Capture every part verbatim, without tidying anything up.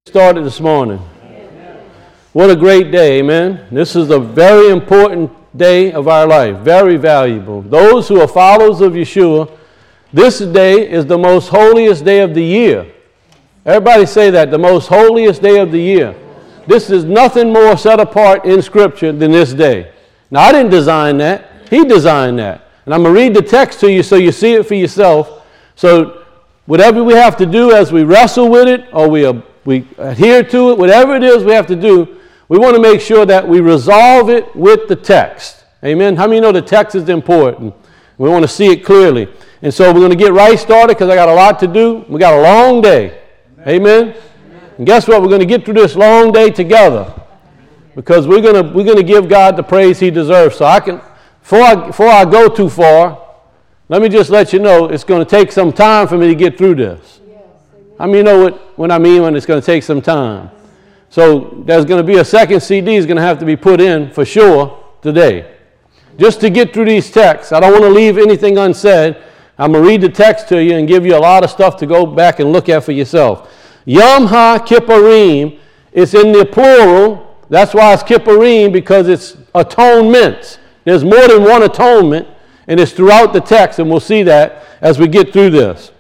Started this morning. Amen. What a great day, amen. This is a very important day of our life, very valuable. Those who are followers of Yeshua, this day is the most holiest day of the year. Everybody say that, the most holiest day of the year. This is nothing more set apart in Scripture than this day. Now, I didn't design that. He designed that. And I'm going to read the text to you so you see it for yourself. So whatever we have to do as we wrestle with it or we are we adhere to it, whatever it is we have to do, we want to make sure that we resolve it with the text. Amen? How many know the text is important? We want to see it clearly. And so we're going to get right started because I got a lot to do. We got a long day. Amen? Amen? And guess what? We're going to get through this long day together because we're going to we're going to give God the praise He deserves. So I can, before I, before I go too far, let me just let you know it's going to take some time for me to get through this. I mean, you know what, what I mean when it's going to take some time. So there's going to be a second C D is going to have to be put in for sure today. Just to get through these texts. I don't want to leave anything unsaid. I'm going to read the text to you and give you a lot of stuff to go back and look at for yourself. Yom HaKippurim, it's in the plural. That's why it's Kippurim, because it's atonements. There's more than one atonement, and it's throughout the text, and we'll see that as we get through this.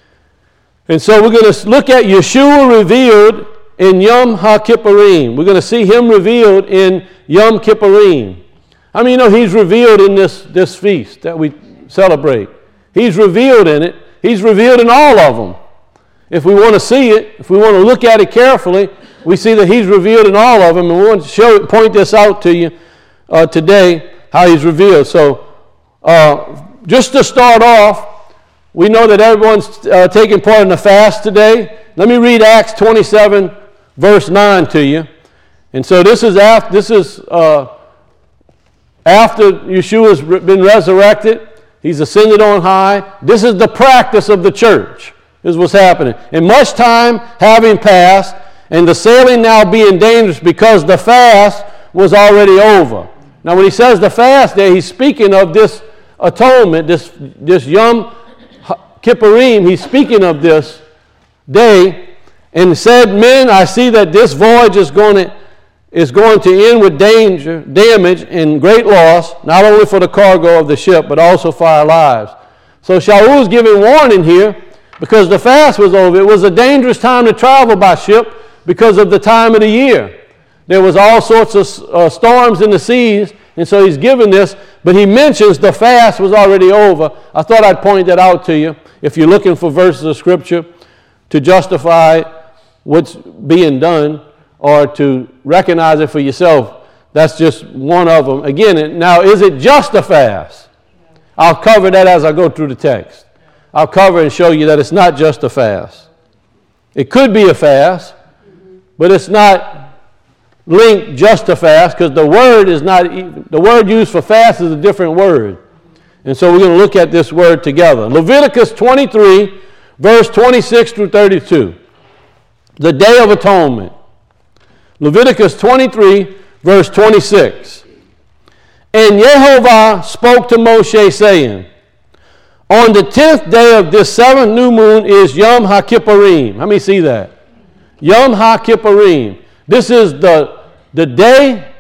And so we're going to look at Yeshua revealed in Yom HaKippurim. We're going to see Him revealed in Yom Kippurim. I mean, you know, He's revealed in this, this feast that we celebrate. He's revealed in it. He's revealed in all of them. If we want to see it, if we want to look at it carefully, we see that He's revealed in all of them. And we want to show, point this out to you uh, today, how He's revealed. So uh, just to start off, we know that everyone's uh, taking part in the fast today. Let me read Acts twenty-seven, verse nine to you. And so this is after, this is, uh, after Yeshua's been resurrected. He's ascended on high. This is the practice of the church. This is what's happening. And much time having passed, and the sailing now being dangerous because the fast was already over. Now when he says the fast there, he's speaking of this atonement, this, this Yom Kippurim, he's speaking of this day, and said, men, I see that this voyage is going to, is going to end with danger, damage, and great loss, not only for the cargo of the ship, but also for our lives. So Shaul is giving warning here, because the fast was over. It was a dangerous time to travel by ship because of the time of the year. There was all sorts of uh, storms in the seas, and so he's given this, but he mentions the fast was already over. I thought I'd point that out to you if you're looking for verses of Scripture to justify what's being done or to recognize it for yourself. That's just one of them. Again, now is it just a fast? I'll cover that as I go through the text. I'll cover and show you that it's not just a fast. It could be a fast, but it's not linked just to fast, because the word is not even, the word used for fast is a different word. And so we're going to look at this word together. Leviticus twenty-three, verse twenty-six through thirty-two. The Day of Atonement. Leviticus twenty-three, verse twenty-six. And Yehovah spoke to Moshe, saying, on the tenth day of this seventh new moon is Yom HaKippurim. How many see that? Yom HaKippurim. This is the, the Day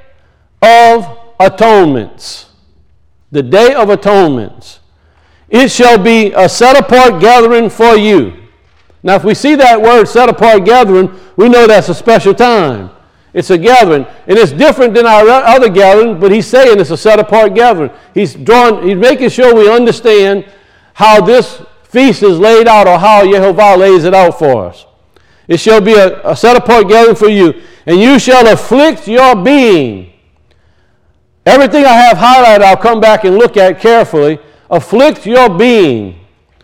of Atonements. The Day of Atonements. It shall be a set-apart gathering for you. Now, if we see that word set-apart gathering, we know that's a special time. It's a gathering. And it's different than our other gathering, but he's saying it's a set-apart gathering. He's drawing, he's making sure we understand how this feast is laid out, or how Yehovah lays it out for us. It shall be a, a set-apart gathering for you, and you shall afflict your being. Everything I have highlighted, I'll come back and look at carefully. Afflict your being,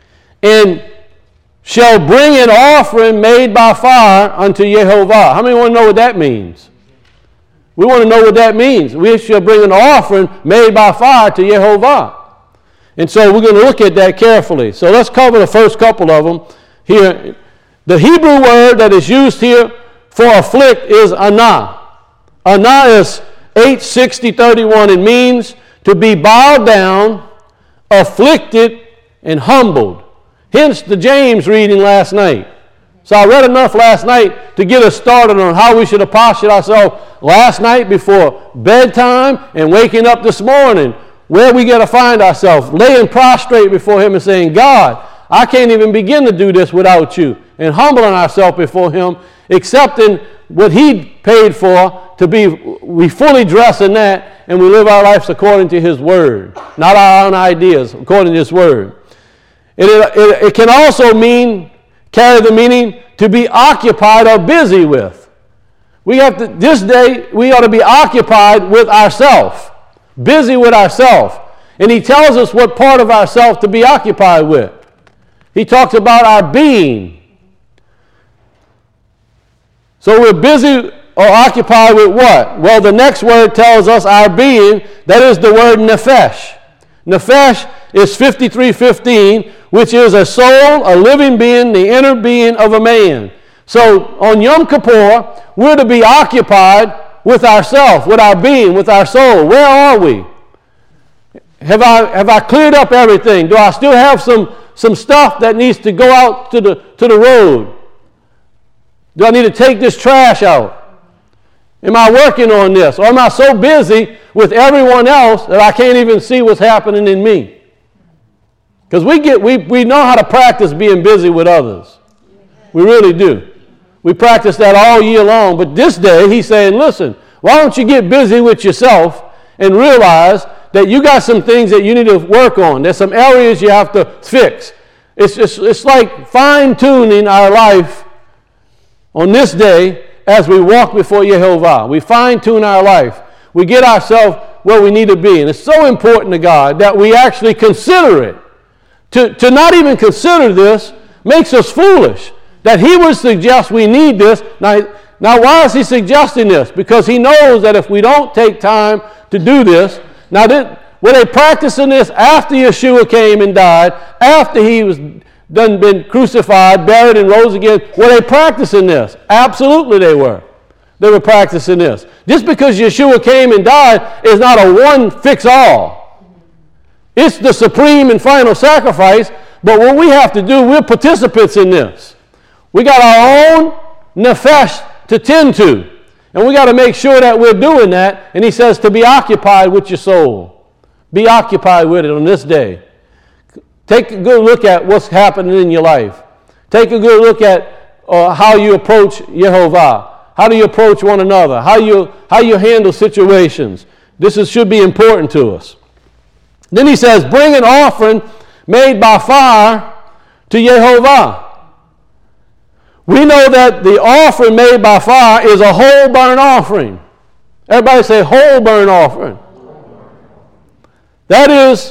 and shall bring an offering made by fire unto Yehovah. How many want to know what that means? We want to know what that means. We shall bring an offering made by fire to Yehovah. And so we're going to look at that carefully. So let's cover the first couple of them here. The Hebrew word that is used here for afflict is anah. Anah is eight sixty thirty-one. It means to be bowed down, afflicted, and humbled. Hence the James reading last night. So I read enough last night to get us started on how we should have postured ourselves last night before bedtime and waking up this morning, where we got to find ourselves, laying prostrate before Him and saying, God, I can't even begin to do this without you, and humbling ourselves before Him, accepting what He paid for to be, we fully dress in that, and we live our lives according to His Word, not our own ideas, according to His Word. It, it, it can also mean, carry the meaning to be occupied or busy with. We have to, this day, we ought to be occupied with ourselves, busy with ourselves. And He tells us what part of ourselves to be occupied with. He talks about our being. So we're busy or occupied with what? Well, the next word tells us our being. That is the word nephesh. Nephesh is fifty-three fifteen, which is a soul, a living being, the inner being of a man. So on Yom Kippur, we're to be occupied with ourselves, with our being, with our soul. Where are we? Have I have I cleared up everything? Do I still have some, some stuff that needs to go out to the to the road? Do I need to take this trash out? Am I working on this? Or am I so busy with everyone else that I can't even see what's happening in me? Because we get we, we know how to practice being busy with others. We really do. We practice that all year long. But this day, He's saying, listen, why don't you get busy with yourself and realize that you got some things that you need to work on. There's some areas you have to fix. It's just, it's like fine-tuning our life on this day as we walk before Yehovah. We fine-tune our life. We get ourselves where we need to be. And it's so important to God that we actually consider it. To, to not even consider this makes us foolish. That He would suggest we need this. Now, now, why is He suggesting this? Because He knows that if we don't take time to do this, now did, were they practicing this after Yeshua came and died, after He was done been crucified, buried, and rose again? Were they practicing this? Absolutely they were. They were practicing this. Just because Yeshua came and died is not a one-fix-all. It's the supreme and final sacrifice, but what we have to do, we're participants in this. We got our own nefesh to tend to, and we got to make sure that we're doing that. And He says to be occupied with your soul. Be occupied with it on this day. Take a good look at what's happening in your life. Take a good look at uh, how you approach Yehovah. How do you approach one another? How you how you handle situations. This is, should be important to us. Then He says, bring an offering made by fire to Yehovah. We know that the offering made by fire is a whole burnt offering. Everybody say whole burnt offering. That is,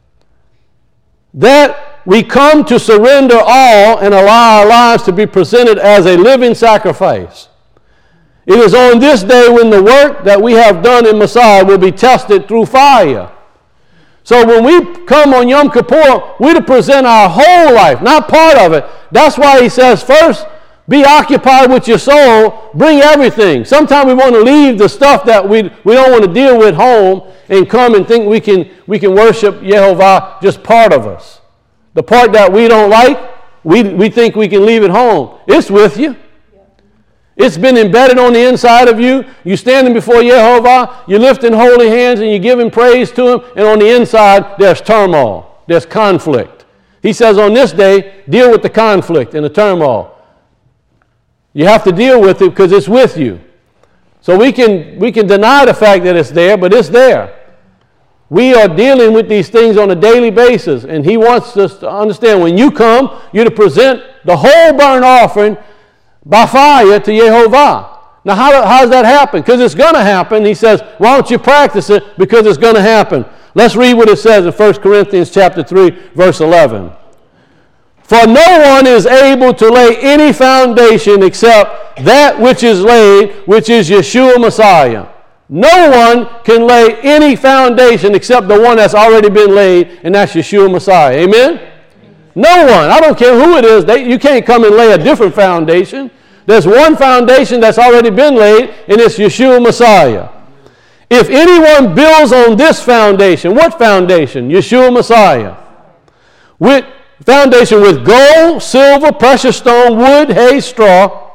that we come to surrender all and allow our lives to be presented as a living sacrifice. It is on this day when the work that we have done in Messiah will be tested through fire. So when we come on Yom Kippur, we're to present our whole life, not part of it. That's why He says, first, be occupied with your soul. Bring everything. Sometimes we want to leave the stuff that we, we don't want to deal with home and come and think we can, we can worship Yehovah, just part of us. The part that we don't like, we, we think we can leave it home. It's with you. It's been embedded on the inside of you. You're standing before Yehovah, you're lifting holy hands and you're giving praise to Him, and on the inside there's turmoil, there's conflict. He says on this day, deal with the conflict and the turmoil. You have to deal with it because it's with you. So we can, we can deny the fact that it's there, but it's there. We are dealing with these things on a daily basis, and He wants us to understand when you come, you're to present the whole burnt offering by fire to Yehovah. Now, how, how does that happen? Because it's going to happen. He says, why don't you practice it? Because it's going to happen. Let's read what it says in First Corinthians chapter three, verse eleven. For no one is able to lay any foundation except that which is laid, which is Yeshua Messiah. No one can lay any foundation except the one that's already been laid, and that's Yeshua Messiah. Amen? No one. I don't care who it is. They, you can't come and lay a different foundation. There's one foundation that's already been laid, and it's Yeshua Messiah. If anyone builds on this foundation, what foundation? Yeshua Messiah. With foundation with gold, silver, precious stone, wood, hay, straw.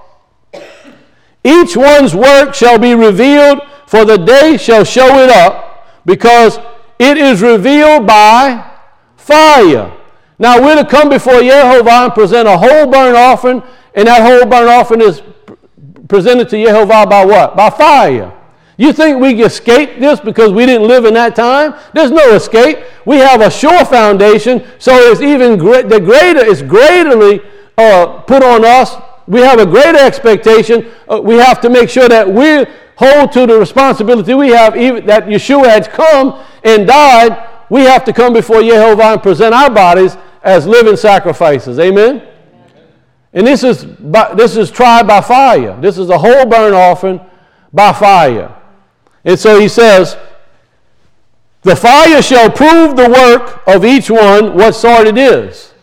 Each one's work shall be revealed, for the day shall show it up, because it is revealed by fire. Now we're to come before Yehovah and present a whole burnt offering, and that whole burnt offering is presented to Yehovah by what? By fire. You think we escaped this because we didn't live in that time? There's no escape. We have a sure foundation, so it's even great, the greater is greatly uh, put on us. We have a greater expectation. Uh, we have to make sure that we hold to the responsibility we have, even that Yeshua has come and died. We have to come before Yehovah and present our bodies as living sacrifices. Amen? Amen. And this is by, this is tried by fire. This is a whole burnt offering by fire. And so he says, the fire shall prove the work of each one, what sort it is.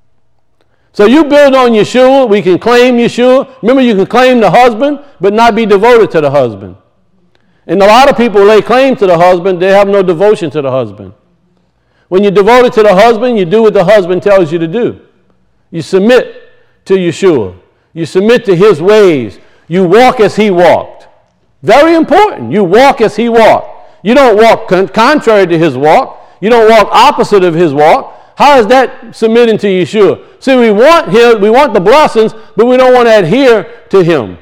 So you build on Yeshua. We can claim Yeshua. Remember, you can claim the husband, but not be devoted to the husband. And a lot of people lay claim to the husband. They have no devotion to the husband. When you're devoted to the husband, you do what the husband tells you to do. You submit to Yeshua. You submit to his ways. You walk as he walked. Very important. You walk as he walked. You don't walk con- contrary to his walk. You don't walk opposite of his walk. How is that submitting to Yeshua? See, we want him, we want the blessings, but we don't want to adhere to him.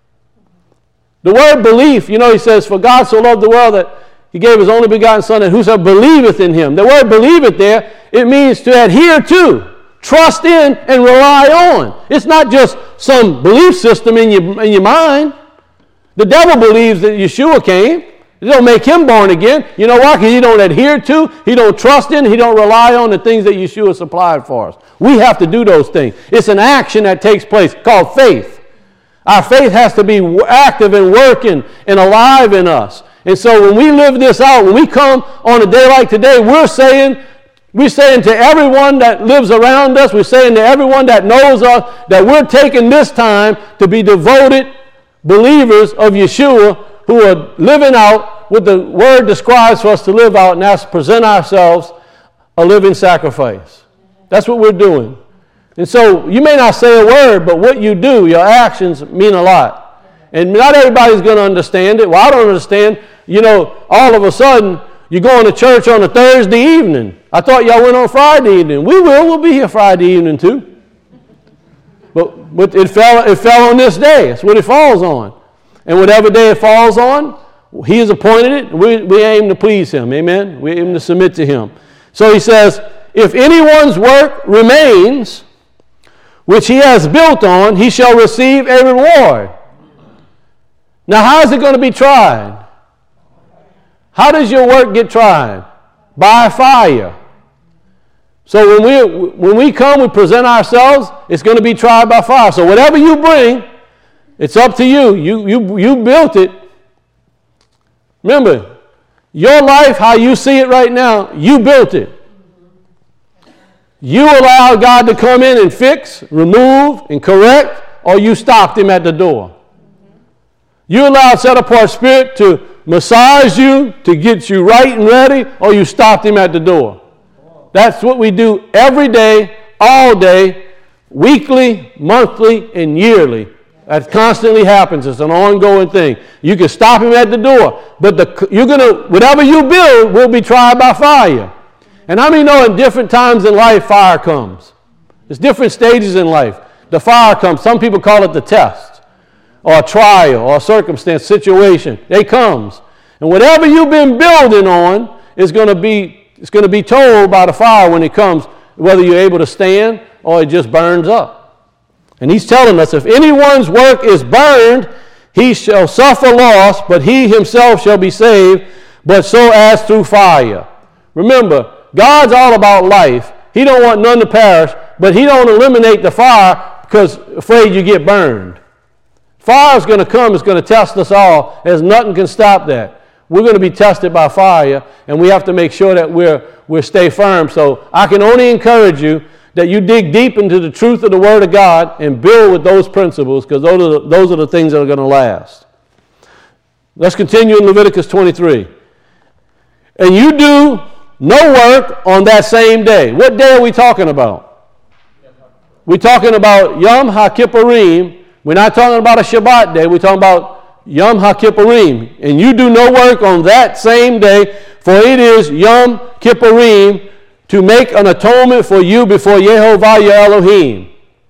The word belief, you know, he says, for God so loved the world that he gave his only begotten Son, and whosoever believeth in him. The word believeth there, it means to adhere to, trust in, and rely on. It's not just some belief system in your, in your mind. The devil believes that Yeshua came. It don't make him born again. You know why? Because he don't adhere to, he don't trust in, he don't rely on the things that Yeshua supplied for us. We have to do those things. It's an action that takes place called faith. Our faith has to be active and working and alive in us. And so when we live this out, when we come on a day like today, we're saying, we're saying to everyone that lives around us, we're saying to everyone that knows us, that we're taking this time to be devoted believers of Yeshua who are living out what the word describes for us to live out, and that's present ourselves a living sacrifice. That's what we're doing. And so you may not say a word, but what you do, your actions mean a lot. And not everybody's going to understand it. Well, I don't understand. You know, all of a sudden, you're going to church on a Thursday evening. I thought y'all went on Friday evening. We will. We'll be here Friday evening too. But, but it fell, it fell on this day. That's what it falls on. And whatever day it falls on, he has appointed it. We, we aim to please him. Amen? We aim to submit to him. So he says, if anyone's work remains, which he has built on, he shall receive a reward. Now, how is it going to be tried? How does your work get tried? By fire. So when we when we come, we present ourselves, it's going to be tried by fire. So whatever you bring, it's up to you. You you you built it. Remember, your life, how you see it right now, you built it. You allowed God to come in and fix, remove, and correct, or you stopped him at the door. You allowed set-apart spirit to massage you, to get you right and ready, or you stopped him at the door. That's what we do every day, all day, weekly, monthly, and yearly. That constantly happens. It's an ongoing thing. You can stop him at the door, but the, you're gonna whatever you build will be tried by fire. And how many know in different times in life fire comes? There's different stages in life. The fire comes. Some people call it the test, or a trial, or a circumstance, situation. It comes. And whatever you've been building on is going to be, it's going to be told by the fire when it comes, whether you're able to stand or it just burns up. And he's telling us, if anyone's work is burned, he shall suffer loss, but he himself shall be saved, but so as through fire. Remember, God's all about life. He don't want none to perish, but he don't eliminate the fire because afraid you get burned. Fire is going to come. It's going to test us all. There's nothing can stop that. We're going to be tested by fire, and we have to make sure that we're we stay firm. So I can only encourage you that you dig deep into the truth of the Word of God and build with those principles, because those are the, those are the things that are going to last. Let's continue in Leviticus twenty-three. And you do no work on that same day. What day are we talking about? we're talking about Yom HaKippurim. We're not talking about a Shabbat day. We're talking about Yom HaKippurim. And you do no work on that same day, for it is Yom Kippurim to make an atonement for you before Yehovah your Elohim.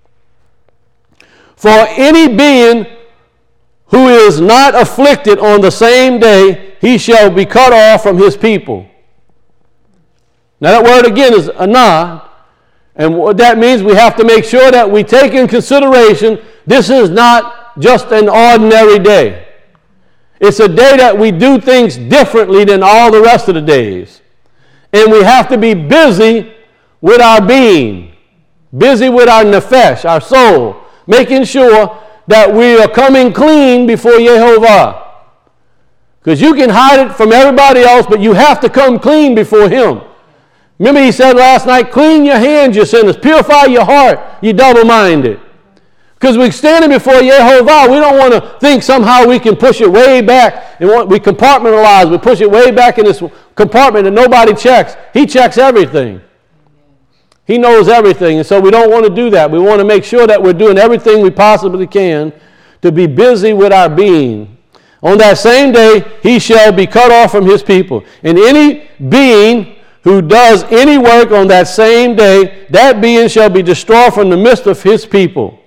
For any being who is not afflicted on the same day, he shall be cut off from his people. Now that word again is anah, and what that means, we have to make sure that we take in consideration this is not just an ordinary day. It's a day that we do things differently than all the rest of the days. And we have to be busy with our being, busy with our nefesh, our soul, making sure that we are coming clean before Yehovah. Because you can hide it from everybody else, but you have to come clean before him. Remember he said last night, clean your hands, you sinners. Purify your heart, you double-minded. Because we're standing before Yehovah, we don't want to think somehow we can push it way back. And we compartmentalize, we push it way back in this compartment and nobody checks. He checks everything. He knows everything, and so we don't want to do that. We want to make sure that we're doing everything we possibly can to be busy with our being. On that same day, he shall be cut off from his people. And any being who does any work on that same day, that being shall be destroyed from the midst of his people.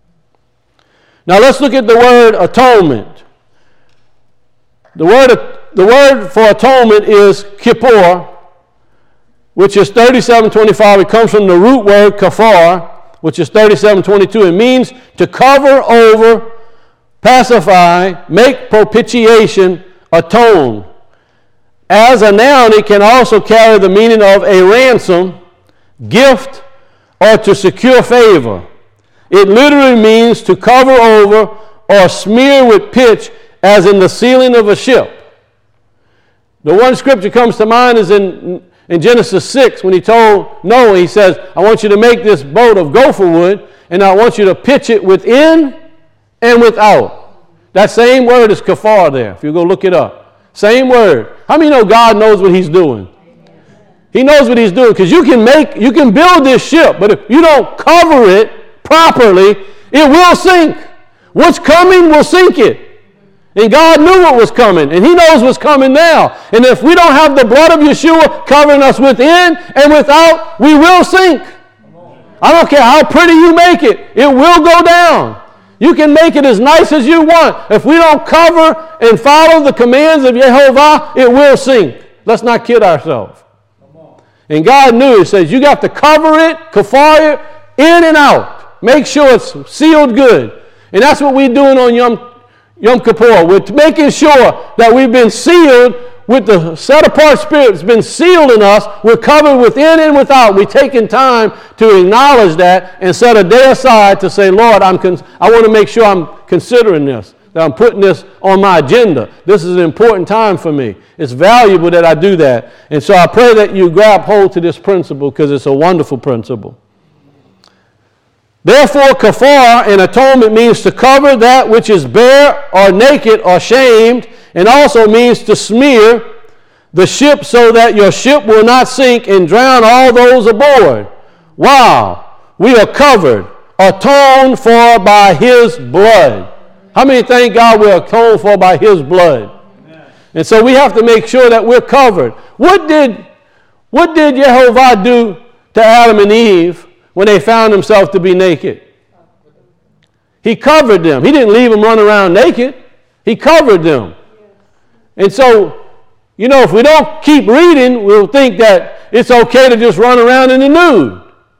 Now let's look at the word atonement. The word, the word for atonement is kippur, which is thirty-seven twenty-five. It comes from the root word kafar, which is thirty-seven twenty-two. It means to cover over, pacify, make propitiation, atone. As a noun, it can also carry the meaning of a ransom, gift, or to secure favor. It literally means to cover over or smear with pitch, as in the ceiling of a ship. The one scripture comes to mind is in, in Genesis six, when he told Noah, he says, I want you to make this boat of gopher wood, and I want you to pitch it within and without. That same word is kafar there, if you go look it up. Same word. How many know God knows what he's doing? He knows what he's doing, because you can make, you can build this ship, but if you don't cover it properly, it will sink. What's coming will sink it. And God knew what was coming, and he knows what's coming now. And if we don't have the blood of Yeshua covering us within and without, we will sink. I don't care how pretty you make it, it will go down. You can make it as nice as you want. If we don't cover and follow the commands of Yehovah, it will sink. Let's not kid ourselves. And God knew, he says, you got to cover it, kafar it, in and out. Make sure it's sealed good. And that's what we're doing on Yom, Yom Kippur. We're making sure that we've been sealed with the set-apart spirit that's been sealed in us. We're covered within and without. We're taking time to acknowledge that and set a day aside to say, Lord, I'm con- I want to make sure I'm considering this, that I'm putting this on my agenda. This is an important time for me. It's valuable that I do that. And so I pray that you grab hold to this principle, because it's a wonderful principle. Therefore, kafar and atonement means to cover that which is bare or naked or shamed, and also means to smear the ship so that your ship will not sink and drown all those aboard. Wow, we are covered, atoned for by his blood. How many thank God we're atoned for by his blood? Amen. And so we have to make sure that we're covered. What did, what did Yehovah do to Adam and Eve when they found themselves to be naked? He covered them. He didn't leave them run around naked. He covered them. And so, you know, if we don't keep reading, we'll think that it's okay to just run around in the nude.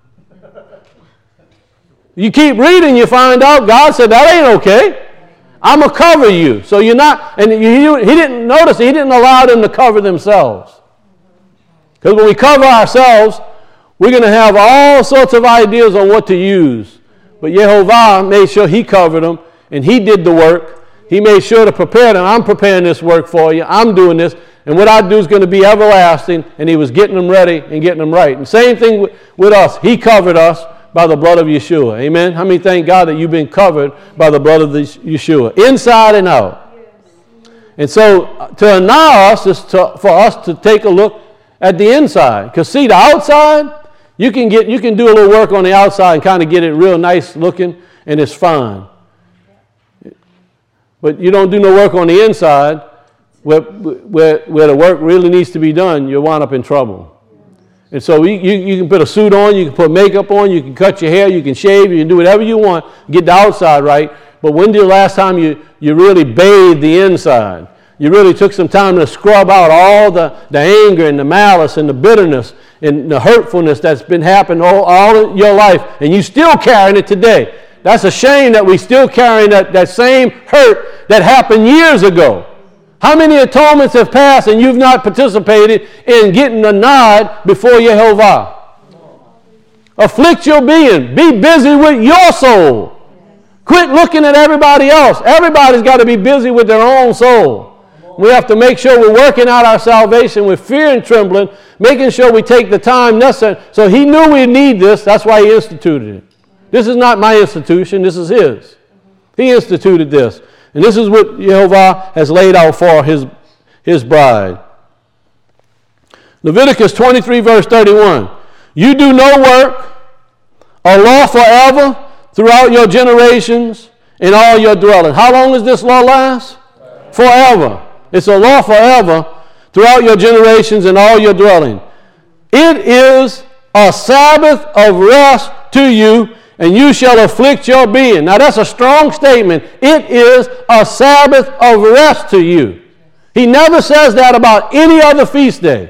You keep reading, you find out God said, that ain't okay. I'm going to cover you. So you're not, and he, he didn't notice, he didn't allow them to cover themselves. Because when we cover ourselves, we're going to have all sorts of ideas on what to use. But Yehovah made sure he covered them, and he did the work. He made sure to prepare them. I'm preparing this work for you. I'm doing this. And what I do is going to be everlasting. And he was getting them ready and getting them right. And same thing with, with us. He covered us by the blood of Yeshua. Amen? How many thank God that you've been covered by the blood of the Yeshua? Inside and out. And so to announce us is to, for us to take a look at the inside. Because see, the outside, You can get, you can do a little work on the outside and kind of get it real nice looking, and it's fine. But you don't do no work on the inside, where, where, where the work really needs to be done, you'll wind up in trouble. And so you, you, you can put a suit on, you can put makeup on, you can cut your hair, you can shave, you can do whatever you want, get the outside right. But when did the last time you, you really bathed the inside? You really took some time to scrub out all the, the anger and the malice and the bitterness and the hurtfulness that's been happening all, all your life, and you still carrying it today. That's a shame that we still carrying that, that same hurt that happened years ago. How many atonements have passed and you've not participated in getting a nod before Yehovah? Afflict your being. Be busy with your soul. Quit looking at everybody else. Everybody's got to be busy with their own soul. We have to make sure we're working out our salvation with fear and trembling, making sure we take the time necessary. So he knew we need this. That's why he instituted it. This is not my institution. This is his. He instituted this. And this is what Yehovah has laid out for his, his bride. Leviticus twenty-three, verse thirty-one. You do no work, a law forever, throughout your generations, in all your dwelling. How long does this law last? Forever. It's a law forever throughout your generations and all your dwelling. It is a Sabbath of rest to you, and you shall afflict your being. Now that's a strong statement. It is a Sabbath of rest to you. He never says that about any other feast day.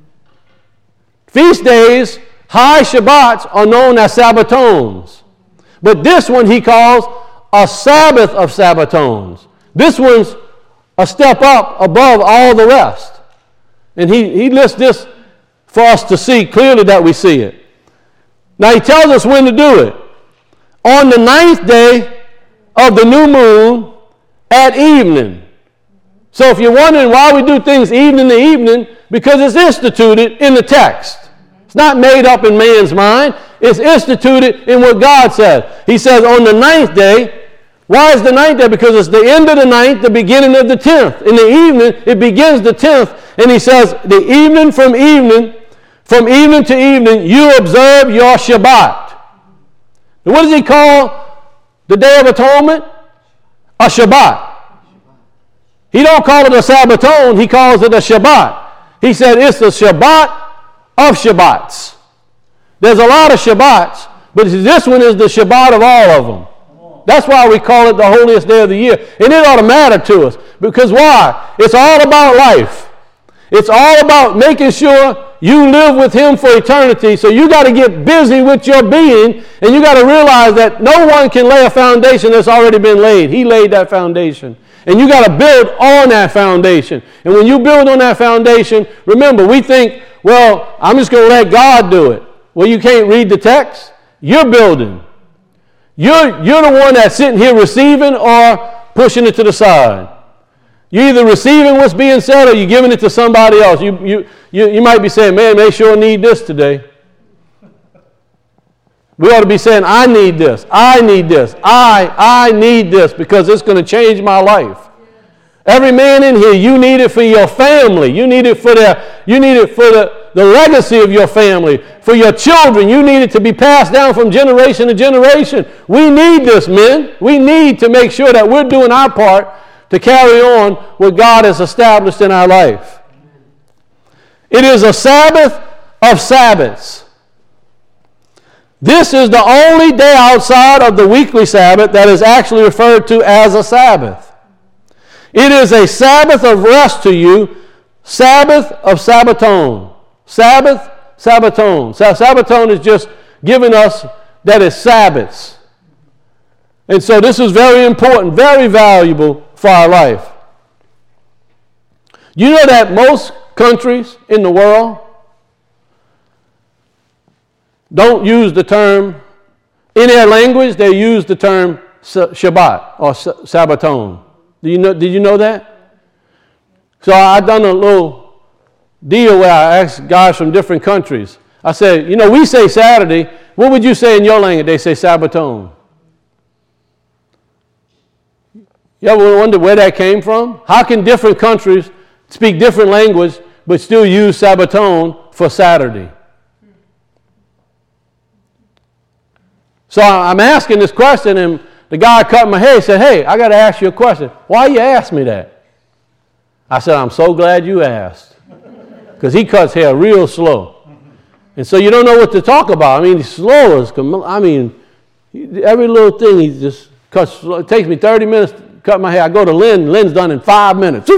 Feast days, high Shabbats, are known as Sabbatones. But this one he calls a Sabbath of Sabbatones. This one's a step up above all the rest. And he, he lists this for us to see clearly that we see it. Now he tells us when to do it. On the ninth day of the new moon at evening. So if you're wondering why we do things evening to evening, because it's instituted in the text. It's not made up in man's mind. It's instituted in what God said. He says on the ninth day. Why is the ninth day? Because it's the end of the ninth, the beginning of the tenth. In the evening, it begins the tenth. And he says, the evening from evening, from evening to evening, you observe your Shabbat. And what does he call the Day of Atonement? A Shabbat. He don't call it a Sabbaton, he calls it a Shabbat. He said it's the Shabbat of Shabbats. There's a lot of Shabbats, but this one is the Shabbat of all of them. That's why we call it the holiest day of the year. And it ought to matter to us. Because why? It's all about life. It's all about making sure you live with him for eternity. So you got to get busy with your being, and you got to realize that no one can lay a foundation that's already been laid. He laid that foundation. And you got to build on that foundation. And when you build on that foundation, remember, we think, well, I'm just going to let God do it. Well, you can't read the text. You're building. You're, you're the one that's sitting here receiving or pushing it to the side. You're either receiving what's being said or you're giving it to somebody else. You, you, you, you might be saying, man, they sure need this today. We ought to be saying, I need this. I need this. I, I need this because it's going to change my life. Every man in here, you need it for your family. You need it for the, you need it for the, the legacy of your family. For your children, you need it to be passed down from generation to generation. We need this, men. We need to make sure that we're doing our part to carry on what God has established in our life. It is a Sabbath of Sabbaths. This is the only day outside of the weekly Sabbath that is actually referred to as a Sabbath. It is a Sabbath of rest to you, Sabbath of Sabbaton. Sabbath, Sabbaton. Sabbaton is just giving us that it's Sabbaths. And so this is very important, very valuable for our life. You know that most countries in the world don't use the term, in their language, they use the term Shabbat or Sabbaton. Do you know, did you know that? So I done a little deal where I asked guys from different countries. I said, you know, we say Saturday. What would you say in your language? They say Sabbaton. You ever wonder where that came from? How can different countries speak different language but still use Sabbaton for Saturday? So I'm asking this question, and the guy cut my hair said, hey, I got to ask you a question. Why you ask me that? I said, I'm so glad you asked. Because he cuts hair real slow. And so you don't know what to talk about. I mean, he's slow as, I mean, every little thing he just cuts slow. It takes me thirty minutes to cut my hair. I go to Lynn. Lynn's done in five minutes.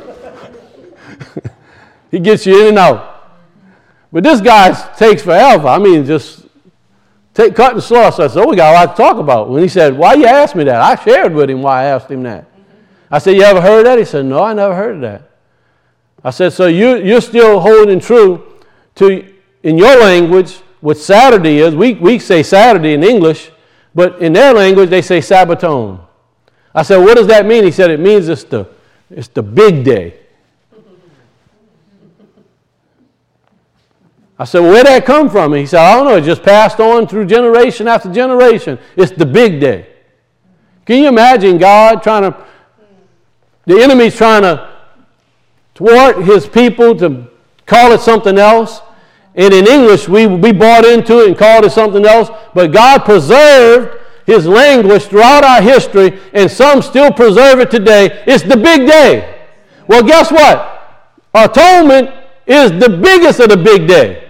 He gets you in and out. But this guy takes forever. I mean, just take, cutting slow. So I said, oh, we got a lot to talk about. When he said, why you asked me that? I shared with him why I asked him that. I said, you ever heard that? He said, no, I never heard of that. I said, so you, you're still holding true to, in your language, what Saturday is. We, we say Saturday in English, but in their language, they say Sabbaton. I said, what does that mean? He said, it means it's the, it's the big day. I said, well, where'd that come from? And he said, I don't know. It just passed on through generation after generation. It's the big day. Can you imagine God trying to, the enemy's trying to thwart his people to call it something else? And in English, we, we bought into it and called it something else. But God preserved his language throughout our history, and some still preserve it today. It's the big day. Well, guess what? Atonement is the biggest of the big day.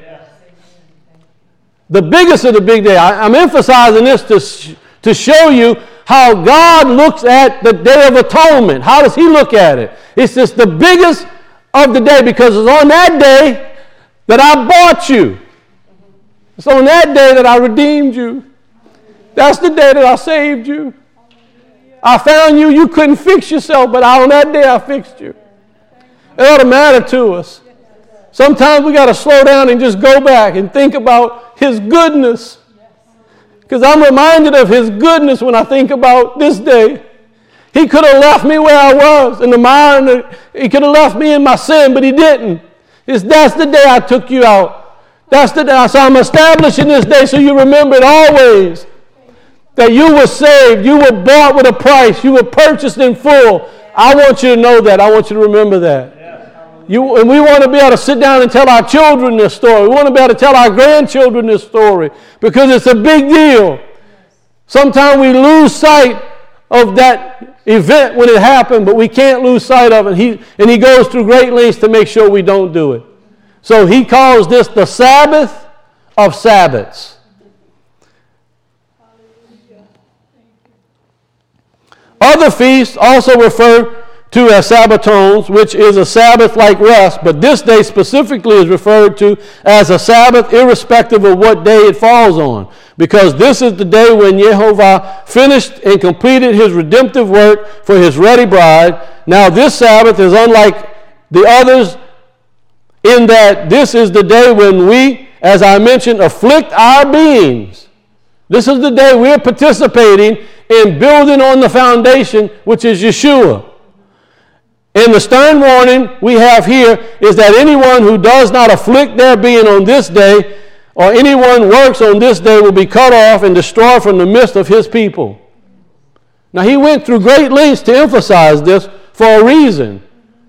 The biggest of the big day. I, I'm emphasizing this to, sh- to show you how God looks at the Day of Atonement. How does he look at it? It's just the biggest of the day, because it's on that day that I bought you. It's on that day that I redeemed you. That's the day that I saved you. I found you. You couldn't fix yourself, but on that day I fixed you. It ought to matter to us. Sometimes we got to slow down and just go back and think about his goodness. Because I'm reminded of his goodness when I think about this day. He could have left me where I was in the mire, and the, he could have left me in my sin, but he didn't. It's, that's the day I took you out. That's the day. So I'm establishing this day so you remember it always. That you were saved. You were bought with a price. You were purchased in full. I want you to know that. I want you to remember that. You, and we want to be able to sit down and tell our children this story. We want to be able to tell our grandchildren this story, because it's a big deal. Sometimes we lose sight of that event when it happened, but we can't lose sight of it. He, and he goes through great lengths to make sure we don't do it. So he calls this the Sabbath of Sabbaths. Other feasts also refer to as Sabbatons, which is a Sabbath-like rest, but this day specifically is referred to as a Sabbath irrespective of what day it falls on, because this is the day when Jehovah finished and completed his redemptive work for his ready bride. Now this Sabbath is unlike the others in that this is the day when we, as I mentioned, afflict our beings. This is the day we're participating in building on the foundation, which is Yeshua. And the stern warning we have here is that anyone who does not afflict their being on this day, or anyone works on this day, will be cut off and destroyed from the midst of his people. Now he went through great lengths to emphasize this for a reason.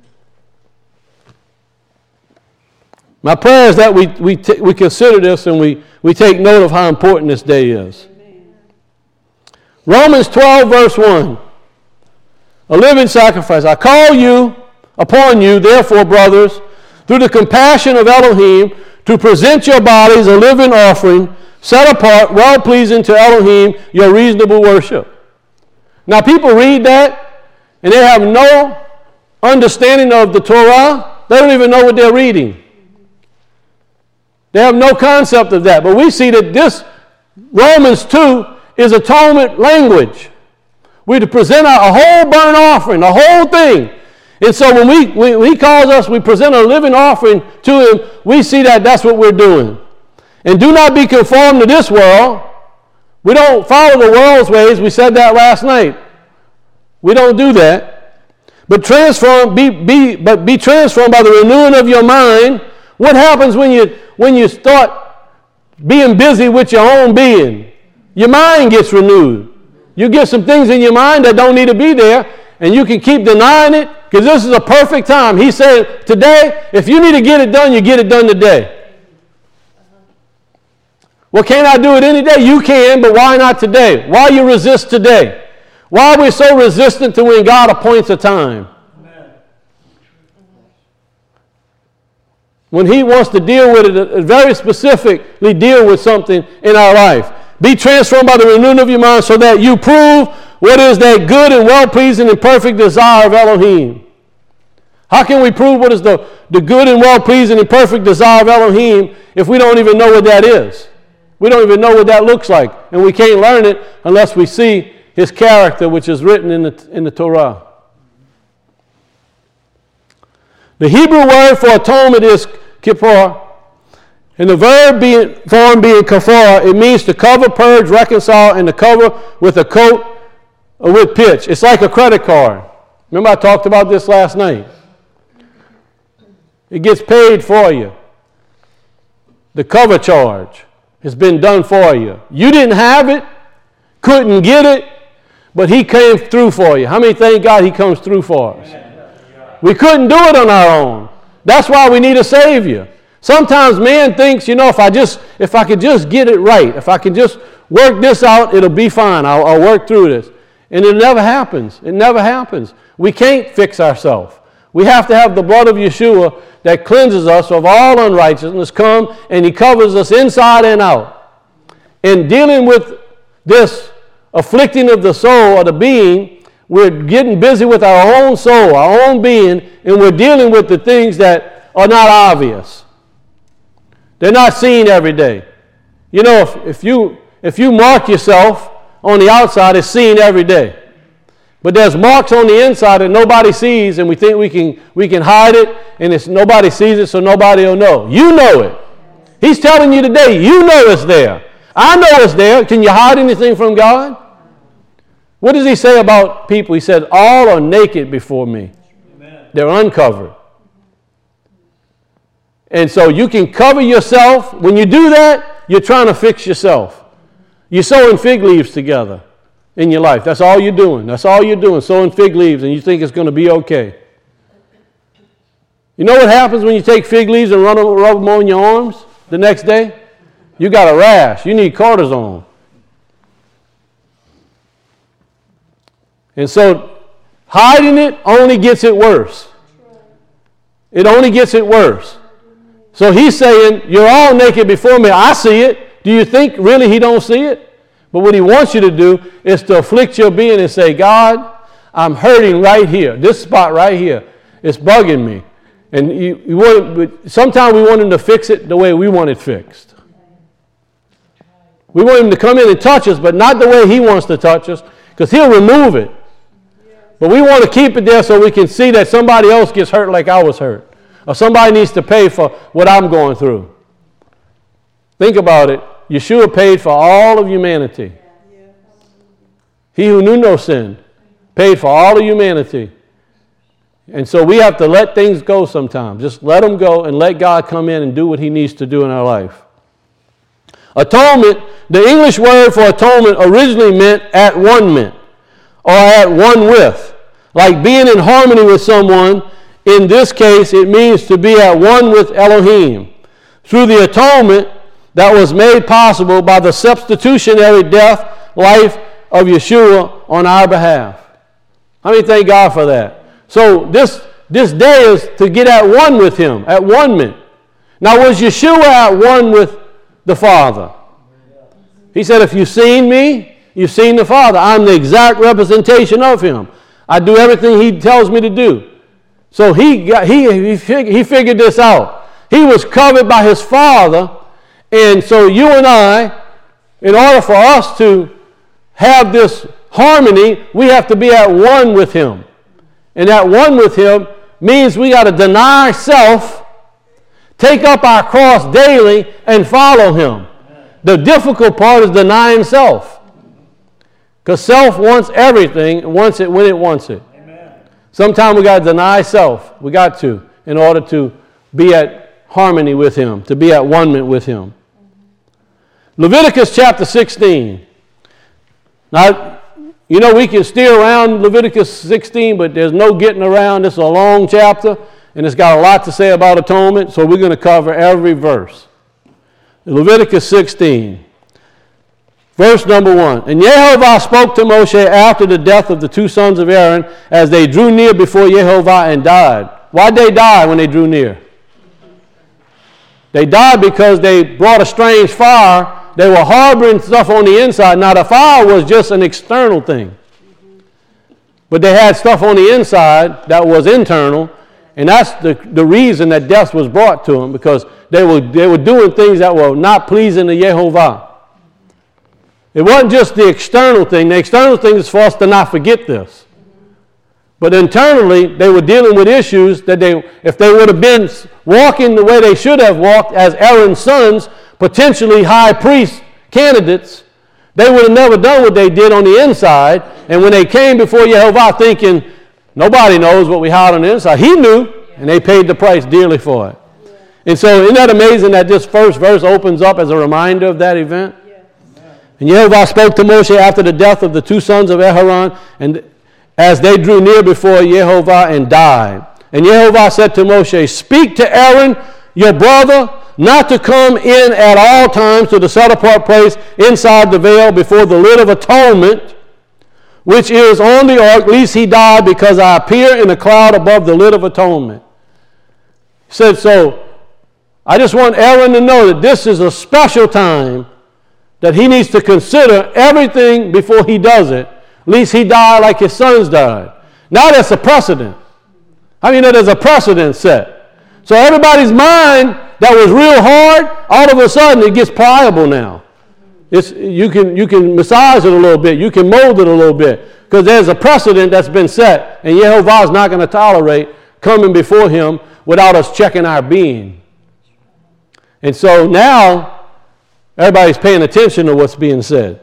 My prayer is that we, we, t- we consider this and we, we take note of how important this day is. Romans twelve, verse one. A living sacrifice. I call you upon you, therefore, brothers, through the compassion of Elohim, to present your bodies a living offering, set apart, well-pleasing to Elohim, your reasonable worship. Now, people read that, and they have no understanding of the Torah. They don't even know what they're reading. They have no concept of that. But we see that this Romans two is atonement language. We're to present a, a whole burnt offering, the whole thing. And so when, we, when he calls us, we present a living offering to him, we see that that's what we're doing. And do not be conformed to this world. We don't follow the world's ways. We said that last night. We don't do that. But transform, be, be, but be transformed by the renewing of your mind. What happens when you, when you start being busy with your own being? Your mind gets renewed. You get some things in your mind that don't need to be there, and you can keep denying it, because this is a perfect time. He said, today, if you need to get it done, you get it done today. Well, can't I do it any day? You can, but why not today? Why you resist today? Why are we so resistant to when God appoints a time? Amen. When he wants to deal with it, very specifically deal with something in our life. Be transformed by the renewing of your mind so that you prove what is that good and well-pleasing and perfect desire of Elohim. How can we prove what is the, the good and well-pleasing and perfect desire of Elohim if we don't even know what that is? We don't even know what that looks like. And we can't learn it unless we see his character, which is written in the, in the Torah. The Hebrew word for atonement is kippur. And the verb being, form being kafar, it means to cover, purge, reconcile, and to cover with a coat or with pitch. It's like a credit card. Remember I talked about this last night. It gets paid for you. The cover charge has been done for you. You didn't have it, couldn't get it, but he came through for you. How many thank God he comes through for us? We couldn't do it on our own. That's why we need a Savior. Sometimes man thinks, you know, if I just, if I could just get it right, if I could just work this out, it'll be fine. I'll, I'll work through this. And it never happens. It never happens. We can't fix ourselves. We have to have the blood of Yeshua that cleanses us of all unrighteousness come, and he covers us inside and out. In dealing with this afflicting of the soul or the being, we're getting busy with our own soul, our own being, and we're dealing with the things that are not obvious. They're not seen every day. You know, if, if you if you mark yourself on the outside, it's seen every day. But there's marks on the inside that nobody sees, and we think we can we can hide it, and it's nobody sees it, so nobody will know. You know it. He's telling you today, you know it's there. I know it's there. Can you hide anything from God? What does he say about people? He said, all are naked before me. Amen. They're uncovered. And so you can cover yourself. When you do that, you're trying to fix yourself. You're sewing fig leaves together in your life. That's all you're doing. That's all you're doing, sewing fig leaves, and you think it's going to be okay. You know what happens when you take fig leaves and run them, rub them on your arms the next day? You got a rash. You need cortisone. And so hiding it only gets it worse. It only gets it worse. So he's saying, you're all naked before me. I see it. Do you think really he don't see it? But what he wants you to do is to afflict your being and say, God, I'm hurting right here. This spot right here. It's bugging me. And you, you want, sometimes we want him to fix it the way we want it fixed. We want him to come in and touch us, but not the way he wants to touch us, because he'll remove it. But we want to keep it there so we can see that somebody else gets hurt like I was hurt. Or somebody needs to pay for what I'm going through. Think about it. Yeshua paid for all of humanity. He who knew no sin paid for all of humanity. And so we have to let things go sometimes. Just let them go and let God come in and do what he needs to do in our life. Atonement, the English word for atonement originally meant at one meant, or at one with. Like being in harmony with someone. In this case, it means to be at one with Elohim. Through the atonement that was made possible by the substitutionary death, life of Yeshua on our behalf. How many thank God for that? So this, this day is to get at one with him, at one meant. Now was Yeshua at one with the Father? He said, if you've seen me, you've seen the Father. I'm the exact representation of him. I do everything he tells me to do. So he, got, he, he, fig, he figured this out. He was covered by his Father. And so you and I, in order for us to have this harmony, we have to be at one with him. And at one with him means we got to deny self, take up our cross daily, and follow him. The difficult part is denying self. Because self wants everything and wants it when it wants it. Amen. Sometimes we got to deny self. We got to, in order to be at harmony with him, to be at one with him. Leviticus chapter sixteen. Now, you know, we can steer around Leviticus sixteen, but there's no getting around. This is a long chapter, and it's got a lot to say about atonement, so we're going to cover every verse. Leviticus sixteen. Verse number one. And Yehovah spoke to Moshe after the death of the two sons of Aaron as they drew near before Yehovah and died. Why'd they die when they drew near? They died because they brought a strange fire. They were harboring stuff on the inside. Now the fire was just an external thing. But they had stuff on the inside that was internal. And that's the, the reason that death was brought to them, because they were, they were doing things that were not pleasing to Yehovah. It wasn't just the external thing. The external thing is for us to not forget this. But internally, they were dealing with issues that they, if they would have been walking the way they should have walked as Aaron's sons, potentially high priest candidates, they would have never done what they did on the inside. And when they came before Yehovah thinking, nobody knows what we hide on the inside, he knew, and they paid the price dearly for it. And so isn't that amazing that this first verse opens up as a reminder of that event? And Yehovah spoke to Moshe after the death of the two sons of Aaron, and as they drew near before Yehovah and died. And Yehovah said to Moshe, speak to Aaron, your brother, not to come in at all times to the set-apart place inside the veil before the lid of atonement, which is on the ark, lest he die, because I appear in a cloud above the lid of atonement. He said, so I just want Aaron to know that this is a special time that he needs to consider everything before he does it, lest he die like his sons died. Now that's a precedent. I mean, there's a precedent set. So everybody's mind that was real hard, all of a sudden it gets pliable now. It's, you can, you can massage it a little bit. You can mold it a little bit, because there's a precedent that's been set, and Yehovah is not going to tolerate coming before him without us checking our being. And so now everybody's paying attention to what's being said.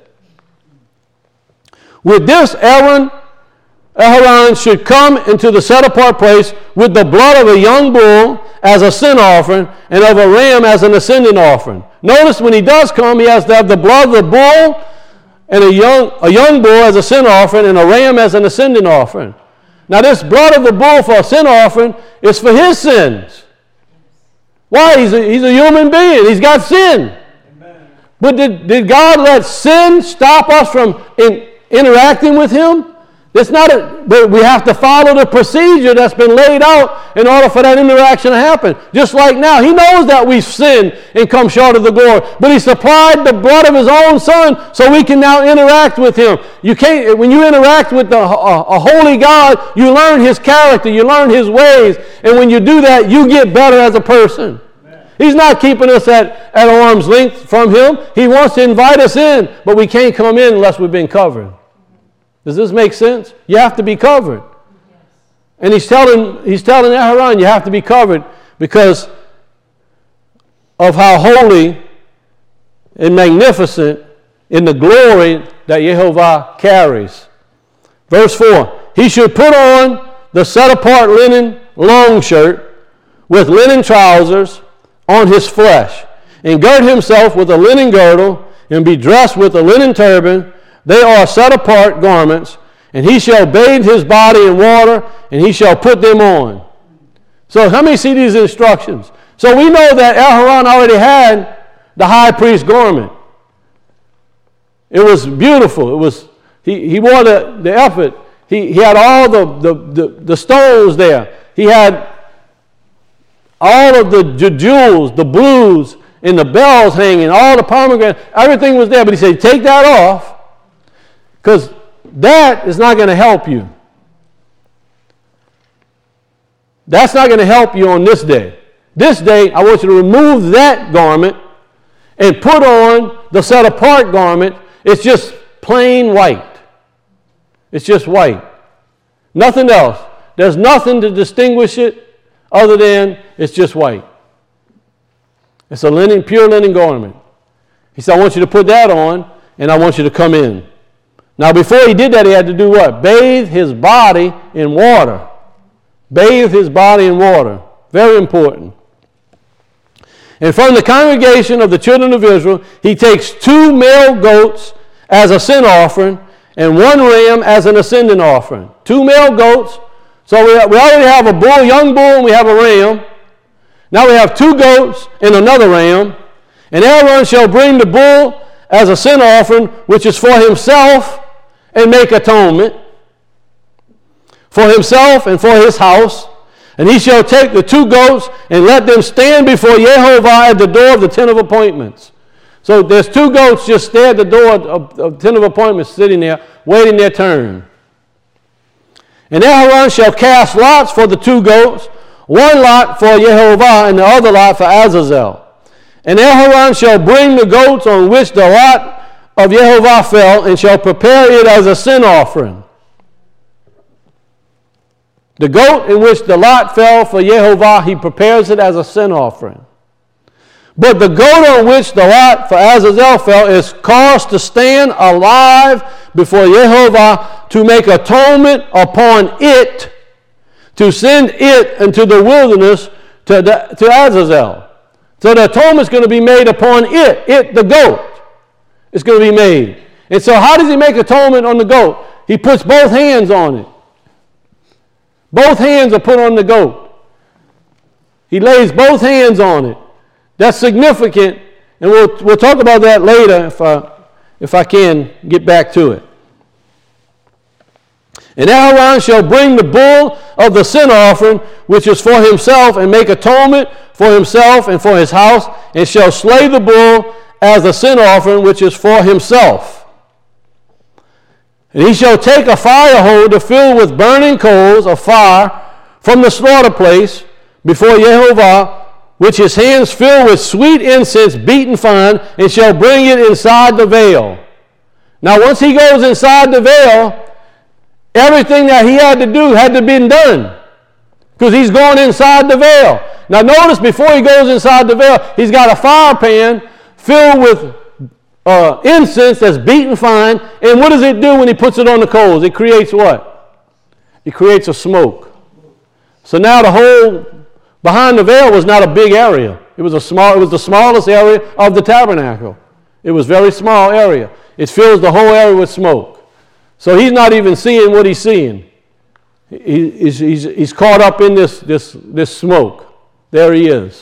With this, Aaron, Aaron should come into the set-apart place with the blood of a young bull as a sin offering and of a ram as an ascending offering. Notice when he does come, he has to have the blood of the bull and a young, a young bull as a sin offering and a ram as an ascending offering. Now this blood of the bull for a sin offering is for his sins. Why? He's a, he's a human being. He's got sin. Amen. But did, did God let sin stop us from in, interacting with him? It's not a, but we have to follow the procedure that's been laid out in order for that interaction to happen. Just like now, he knows that we've sinned and come short of the glory, but he supplied the blood of his own son so we can now interact with him. You can't, when you interact with the, a, a holy God, you learn his character, you learn his ways, and when you do that, you get better as a person. Amen. He's not keeping us at, at arm's length from him. He wants to invite us in, but we can't come in unless we've been covered. Does this make sense? You have to be covered. Yes. And he's telling, he's telling Aaron, you have to be covered because of how holy and magnificent in the glory that Yehovah carries. Verse four, he should put on the set-apart linen long shirt with linen trousers on his flesh, and gird himself with a linen girdle, and be dressed with a linen turban. They are set-apart garments, and he shall bathe his body in water, and he shall put them on. So how many see these instructions? So we know that Aaron already had the high priest garment. It was beautiful. It was he, he wore the, the ephod. He, he had all the, the, the, the stones there. He had all of the jewels, the blues, and the bells hanging, all the pomegranates. Everything was there. But he said, take that off, because that is not going to help you. That's not going to help you on this day. This day, I want you to remove that garment and put on the set-apart garment. It's just plain white. It's just white. Nothing else. There's nothing to distinguish it other than it's just white. It's a linen, pure linen garment. He said, I want you to put that on, and I want you to come in. Now, before he did that, he had to do what? Bathe his body in water. Bathe his body in water. Very important. And from the congregation of the children of Israel, he takes two male goats as a sin offering and one ram as an ascending offering. Two male goats. So we, we already have a bull, young bull, and we have a ram. Now we have two goats and another ram. And Aaron shall bring the bull as a sin offering, which is for himself, and make atonement for himself and for his house. And he shall take the two goats and let them stand before Yehovah at the door of the tent of appointments. So there's two goats just there at the door of the tent of appointments, sitting there, waiting their turn. And Aaron shall cast lots for the two goats, one lot for Yehovah and the other lot for Azazel. And Aaron shall bring the goats on which the lot of Yehovah fell, and shall prepare it as a sin offering. The goat in which the lot fell for Yehovah, he prepares it as a sin offering. But the goat on which the lot for Azazel fell is caused to stand alive before Yehovah to make atonement upon it, to send it into the wilderness to, the, to Azazel. So the atonement is going to be made upon it, it, the goat. It's going to be made. And so how does he make atonement on the goat? He puts both hands on it. Both hands are put on the goat. He lays both hands on it. That's significant, and we'll, we'll talk about that later if I, if I can get back to it. And Aaron shall bring the bull of the sin offering, which is for himself, and make atonement for himself and for his house, and shall slay the bull as a sin offering, which is for himself. And he shall take a fire holder filled with burning coals of fire from the slaughter place before Yehovah, which his hands fill with sweet incense beaten fine, and shall bring it inside the veil. Now once he goes inside the veil, everything that he had to do had to be done, because he's going inside the veil. Now notice, before he goes inside the veil, he's got a fire pan filled with uh, incense that's beaten fine. And what does it do when he puts it on the coals? It creates what? It creates a smoke. So now the whole behind the veil was not a big area. It was a small. It was the smallest area of the tabernacle. It was a very small area. It fills the whole area with smoke. So he's not even seeing what he's seeing. He, he's, he's, he's caught up in this, this, this smoke. There he is.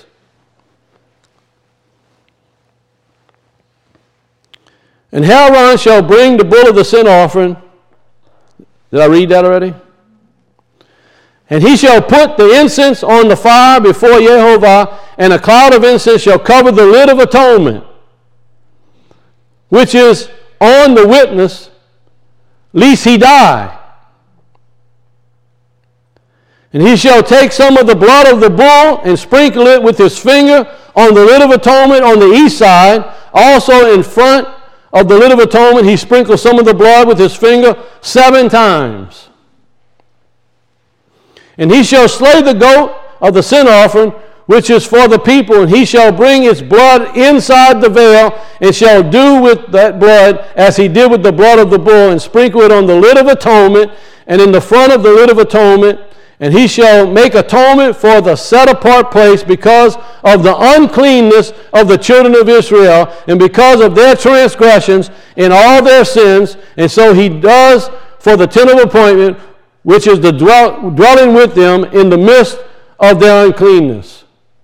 And Aaron shall bring the bull of the sin offering. Did I read that already? And he shall put the incense on the fire before Yehovah, and a cloud of incense shall cover the lid of atonement, which is on the witness, lest he die. And he shall take some of the blood of the bull and sprinkle it with his finger on the lid of atonement on the east side. Also in front of the lid of atonement, he sprinkles some of the blood with his finger seven times. And he shall slay the goat of the sin offering, which is for the people, and he shall bring its blood inside the veil, and shall do with that blood as he did with the blood of the bull, and sprinkle it on the lid of atonement, and in the front of the lid of atonement. And he shall make atonement for the set-apart place because of the uncleanness of the children of Israel, and because of their transgressions and all their sins. And so he does for the tent of appointment, which is the dwell, dwelling with them in the midst of their uncleanness.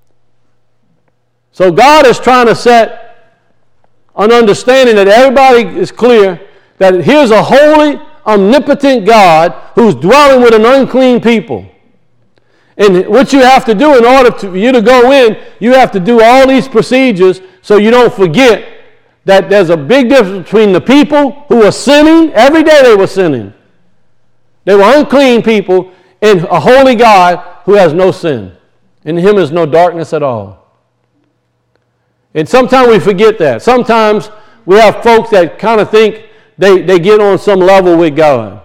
So God is trying to set an understanding that everybody is clear that here's a holy, omnipotent God who's dwelling with an unclean people. And what you have to do in order to, for you to go in, you have to do all these procedures so you don't forget that there's a big difference between the people who are sinning. Every day they were sinning. They were unclean people, and a holy God who has no sin. In him is no darkness at all. And sometimes we forget that. Sometimes we have folks that kind of think they, they get on some level with God.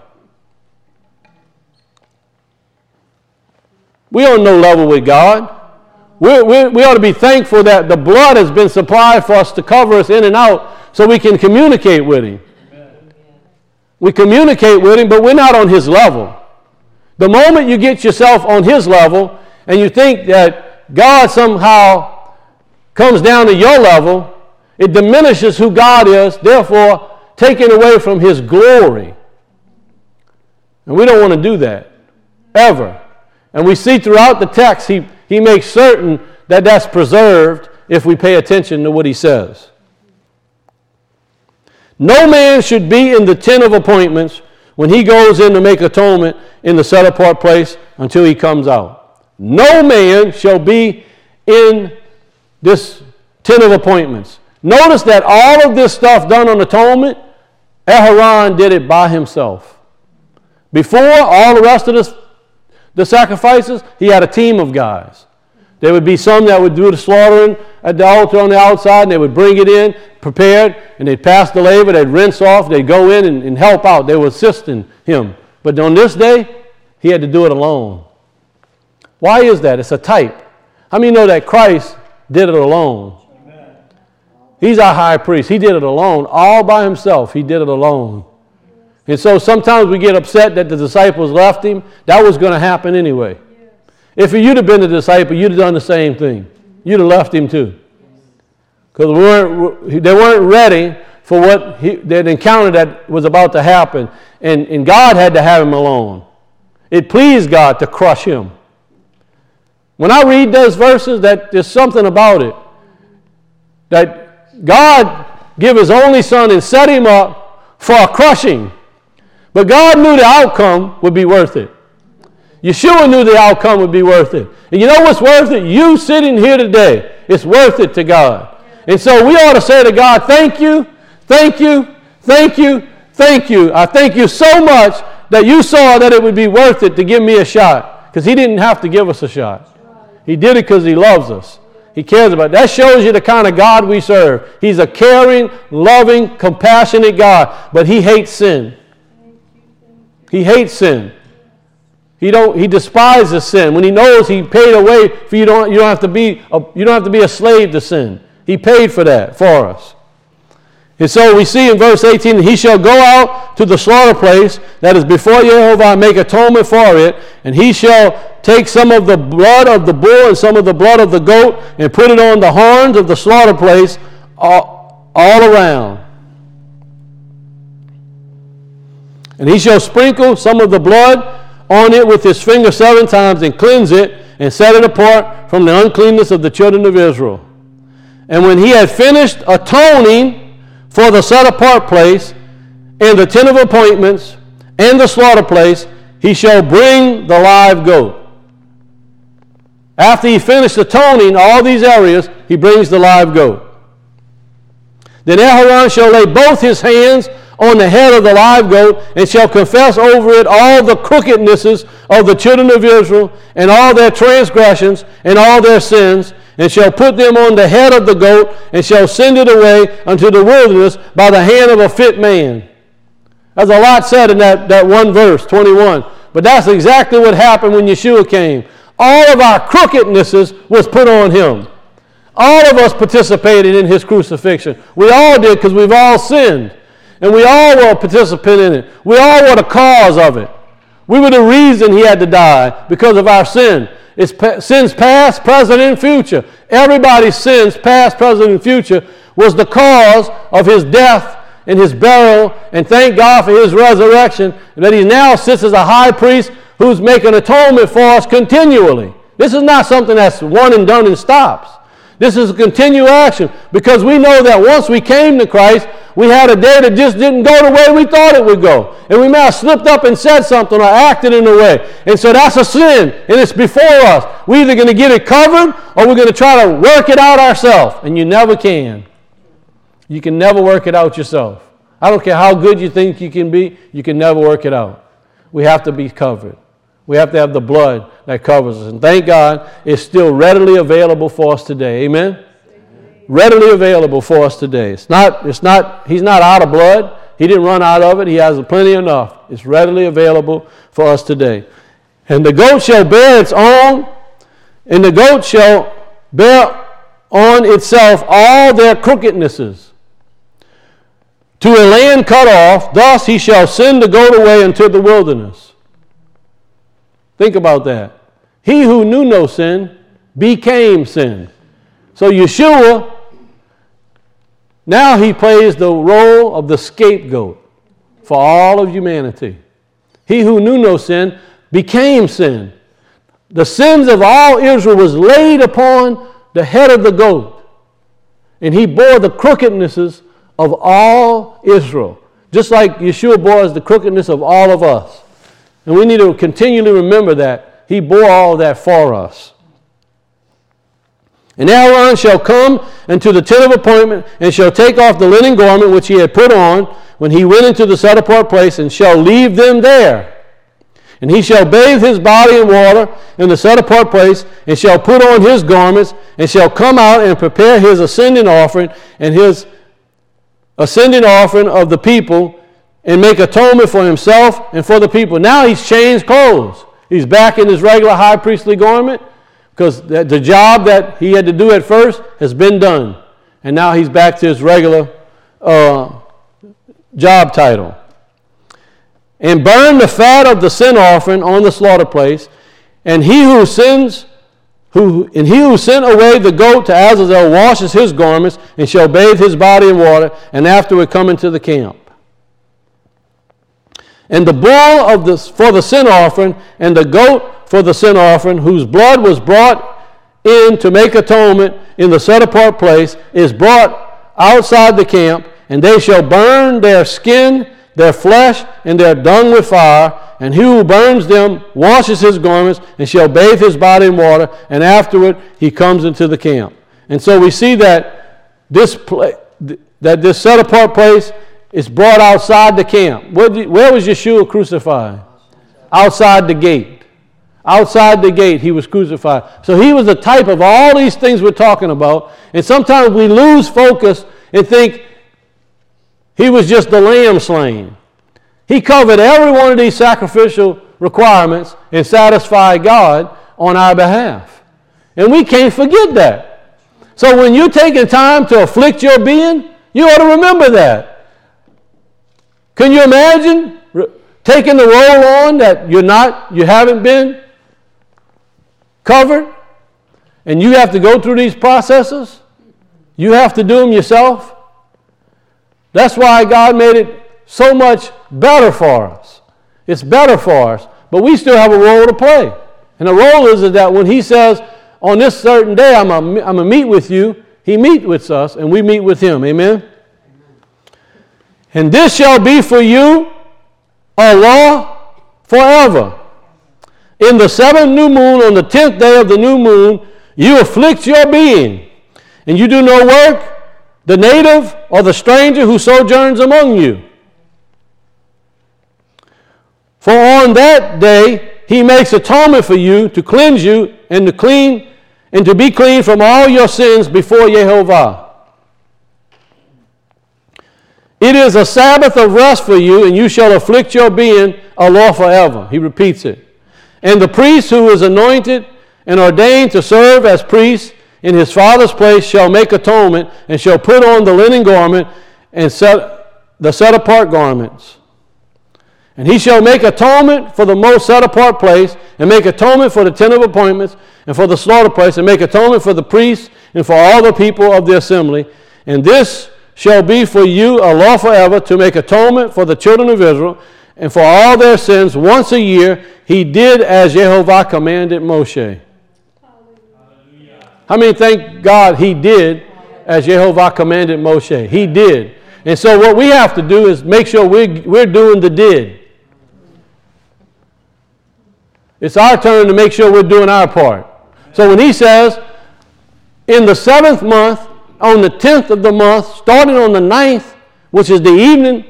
We are on no level with God. We're, we're, we ought to be thankful that the blood has been supplied for us to cover us in and out so we can communicate with him. Amen. We communicate with him, but we're not on his level. The moment you get yourself on his level and you think that God somehow comes down to your level, it diminishes who God is, therefore taking away from his glory. And we don't want to do that, ever. And we see throughout the text, he, he makes certain that that's preserved if we pay attention to what he says. No man should be in the tent of appointments when he goes in to make atonement in the set-apart place until he comes out. No man shall be in this tent of appointments. Notice that all of this stuff done on atonement, Aharon did it by himself. Before all the rest of this, the sacrifices, he had a team of guys. There would be some that would do the slaughtering at the altar on the outside, and they would bring it in, prepared, and they'd pass the laver, they'd rinse off, they'd go in and, and help out. They were assisting him. But on this day, he had to do it alone. Why is that? It's a type. How many know that Christ did it alone? Amen. He's our high priest. He did it alone, all by himself. He did it alone. And so sometimes we get upset that the disciples left him. That was going to happen anyway. If you'd have been a disciple, you'd have done the same thing. You'd have left him too. Because we weren't, they weren't ready for what he, that encounter that was about to happen. And, and God had to have him alone. It pleased God to crush him. When I read those verses, that there's something about it. That God gave his only son and set him up for a crushing. But God knew the outcome would be worth it. Yeshua knew the outcome would be worth it. And you know what's worth it? You sitting here today. It's worth it to God. And so we ought to say to God, thank you, thank you, thank you, thank you. I thank you so much that you saw that it would be worth it to give me a shot. Because he didn't have to give us a shot. He did it because he loves us. He cares about it. That shows you the kind of God we serve. He's a caring, loving, compassionate God. But he hates sin. He hates sin. He don't. He despises sin. When he knows he paid away for you, don't you don't have to be a, you don't have to be a slave to sin. He paid for that for us. And so we see in verse eighteen, he shall go out to the slaughter place that is before Jehovah and make atonement for it, and he shall take some of the blood of the bull and some of the blood of the goat and put it on the horns of the slaughter place all, all around. And he shall sprinkle some of the blood on it with his finger seven times and cleanse it and set it apart from the uncleanness of the children of Israel. And when he had finished atoning for the set apart place and the tent of appointments and the slaughter place, he shall bring the live goat. After he finished atoning all these areas, he brings the live goat. Then Aharon shall lay both his hands on the head of the live goat, and shall confess over it all the crookednesses of the children of Israel, and all their transgressions, and all their sins, and shall put them on the head of the goat, and shall send it away unto the wilderness by the hand of a fit man. There's a lot said in that, that one verse, twenty-one. But that's exactly what happened when Yeshua came. All of our crookednesses was put on him. All of us participated in his crucifixion. We all did, because we've all sinned. And we all were a participant in it. We all were the cause of it. We were the reason he had to die, because of our sin. It's pa- sins past, present, and future. Everybody's sins, past, present, and future, was the cause of his death and his burial. And thank God for his resurrection, and that he now sits as a high priest who's making atonement for us continually. This is not something that's one and done and stops. This is a continual action, because we know that once we came to Christ, we had a day that just didn't go the way we thought it would go. And we may have slipped up and said something or acted in a way. And so that's a sin, and it's before us. We're either going to get it covered or we're going to try to work it out ourselves. And you never can. You can never work it out yourself. I don't care how good you think you can be, you can never work it out. We have to be covered. We have to have the blood that covers us. And thank God it's still readily available for us today. Amen? Amen. Readily available for us today. It's not, it's not, he's not out of blood. He didn't run out of it. He has plenty enough. It's readily available for us today. And the goat shall bear its own, and the goat shall bear on itself all their crookednesses. To a land cut off, thus he shall send the goat away into the wilderness. Think about that. He who knew no sin became sin. So Yeshua, now he plays the role of the scapegoat for all of humanity. He who knew no sin became sin. The sins of all Israel was laid upon the head of the goat, and he bore the crookednesses of all Israel. Just like Yeshua bore the crookedness of all of us. And we need to continually remember that. He bore all of that for us. And Aaron shall come into the tent of appointment, and shall take off the linen garment which he had put on when he went into the set apart place, and shall leave them there. And he shall bathe his body in water in the set apart place, and shall put on his garments, and shall come out and prepare his ascending offering, and his ascending offering of the people, and make atonement for himself and for the people. Now he's changed clothes. He's back in his regular high priestly garment, because the job that he had to do at first has been done. And now he's back to his regular uh, job title. And burn the fat of the sin offering on the slaughter place, and he who sins, who and he who sent away the goat to Azazel washes his garments, and shall bathe his body in water, and afterward come into the camp. And the bull of the for the sin offering, and the goat for the sin offering, whose blood was brought in to make atonement in the set apart place, is brought outside the camp, and they shall burn their skin, their flesh, and their dung with fire, and he who burns them washes his garments, and shall bathe his body in water, and afterward he comes into the camp. And so we see that this pla- that this set apart place is brought outside the camp. Where, did, where was Yeshua crucified? Outside the gate. Outside the gate he was crucified. So he was the type of all these things we're talking about, and sometimes we lose focus and think he was just the lamb slain. He covered every one of these sacrificial requirements and satisfied God on our behalf. And we can't forget that. So when you're taking time to afflict your being, you ought to remember that. Can you imagine taking the role on that you're not, you haven't been covered, and you have to go through these processes? You have to do them yourself? That's why God made it so much better for us. It's better for us, but we still have a role to play. And the role is that when he says, on this certain day, I'm going to meet with you, he meets with us, and we meet with him. Amen? Amen? And this shall be for you a law forever. In the seventh new moon, on the tenth day of the new moon, you afflict your being, and you do no work, the native or the stranger who sojourns among you. For on that day he makes atonement for you, to cleanse you and to clean and to be clean from all your sins before Jehovah. It is a Sabbath of rest for you, and you shall afflict your being a law forever. He repeats it. And the priest who is anointed and ordained to serve as priest in his father's place shall make atonement, and shall put on the linen garment and set the set apart garments. And he shall make atonement for the most set apart place, and make atonement for the tent of appointments, and for the slaughter place, and make atonement for the priests and for all the people of the assembly. And this shall be for you a law forever, to make atonement for the children of Israel and for all their sins once a year. He did as Jehovah commanded Moshe. How many thank God he did as Jehovah commanded Moshe? He did. And so what we have to do is make sure we're, we're doing the did. It's our turn to make sure we're doing our part. So when he says, in the seventh month, on the tenth of the month, starting on the ninth, which is the evening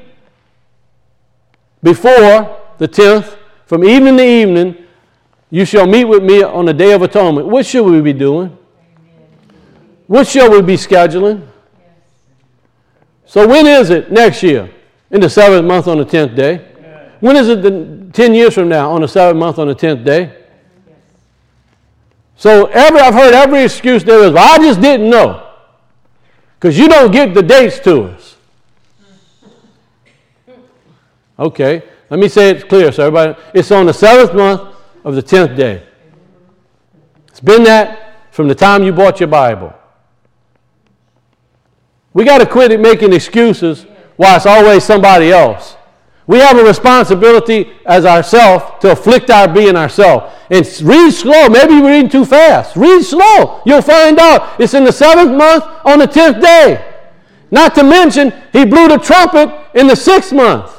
before the tenth, from evening to evening, you shall meet with me on the Day of Atonement. What should we be doing? What shall we be scheduling? So when is it next year? In the seventh month on the tenth day. When is it the, ten years from now on the seventh month on the tenth day? So every, I've heard every excuse there is, well, I just didn't know. Because you don't get the dates to us. Okay, let me say it clear so everybody, it's on the seventh month of the tenth day. It's been that from the time you bought your Bible. We got to quit making excuses why it's always somebody else. We have a responsibility as ourselves to afflict our being ourselves. And read slow. Maybe you're reading too fast. Read slow. You'll find out it's in the seventh month on the tenth day. Not to mention, he blew the trumpet in the sixth month.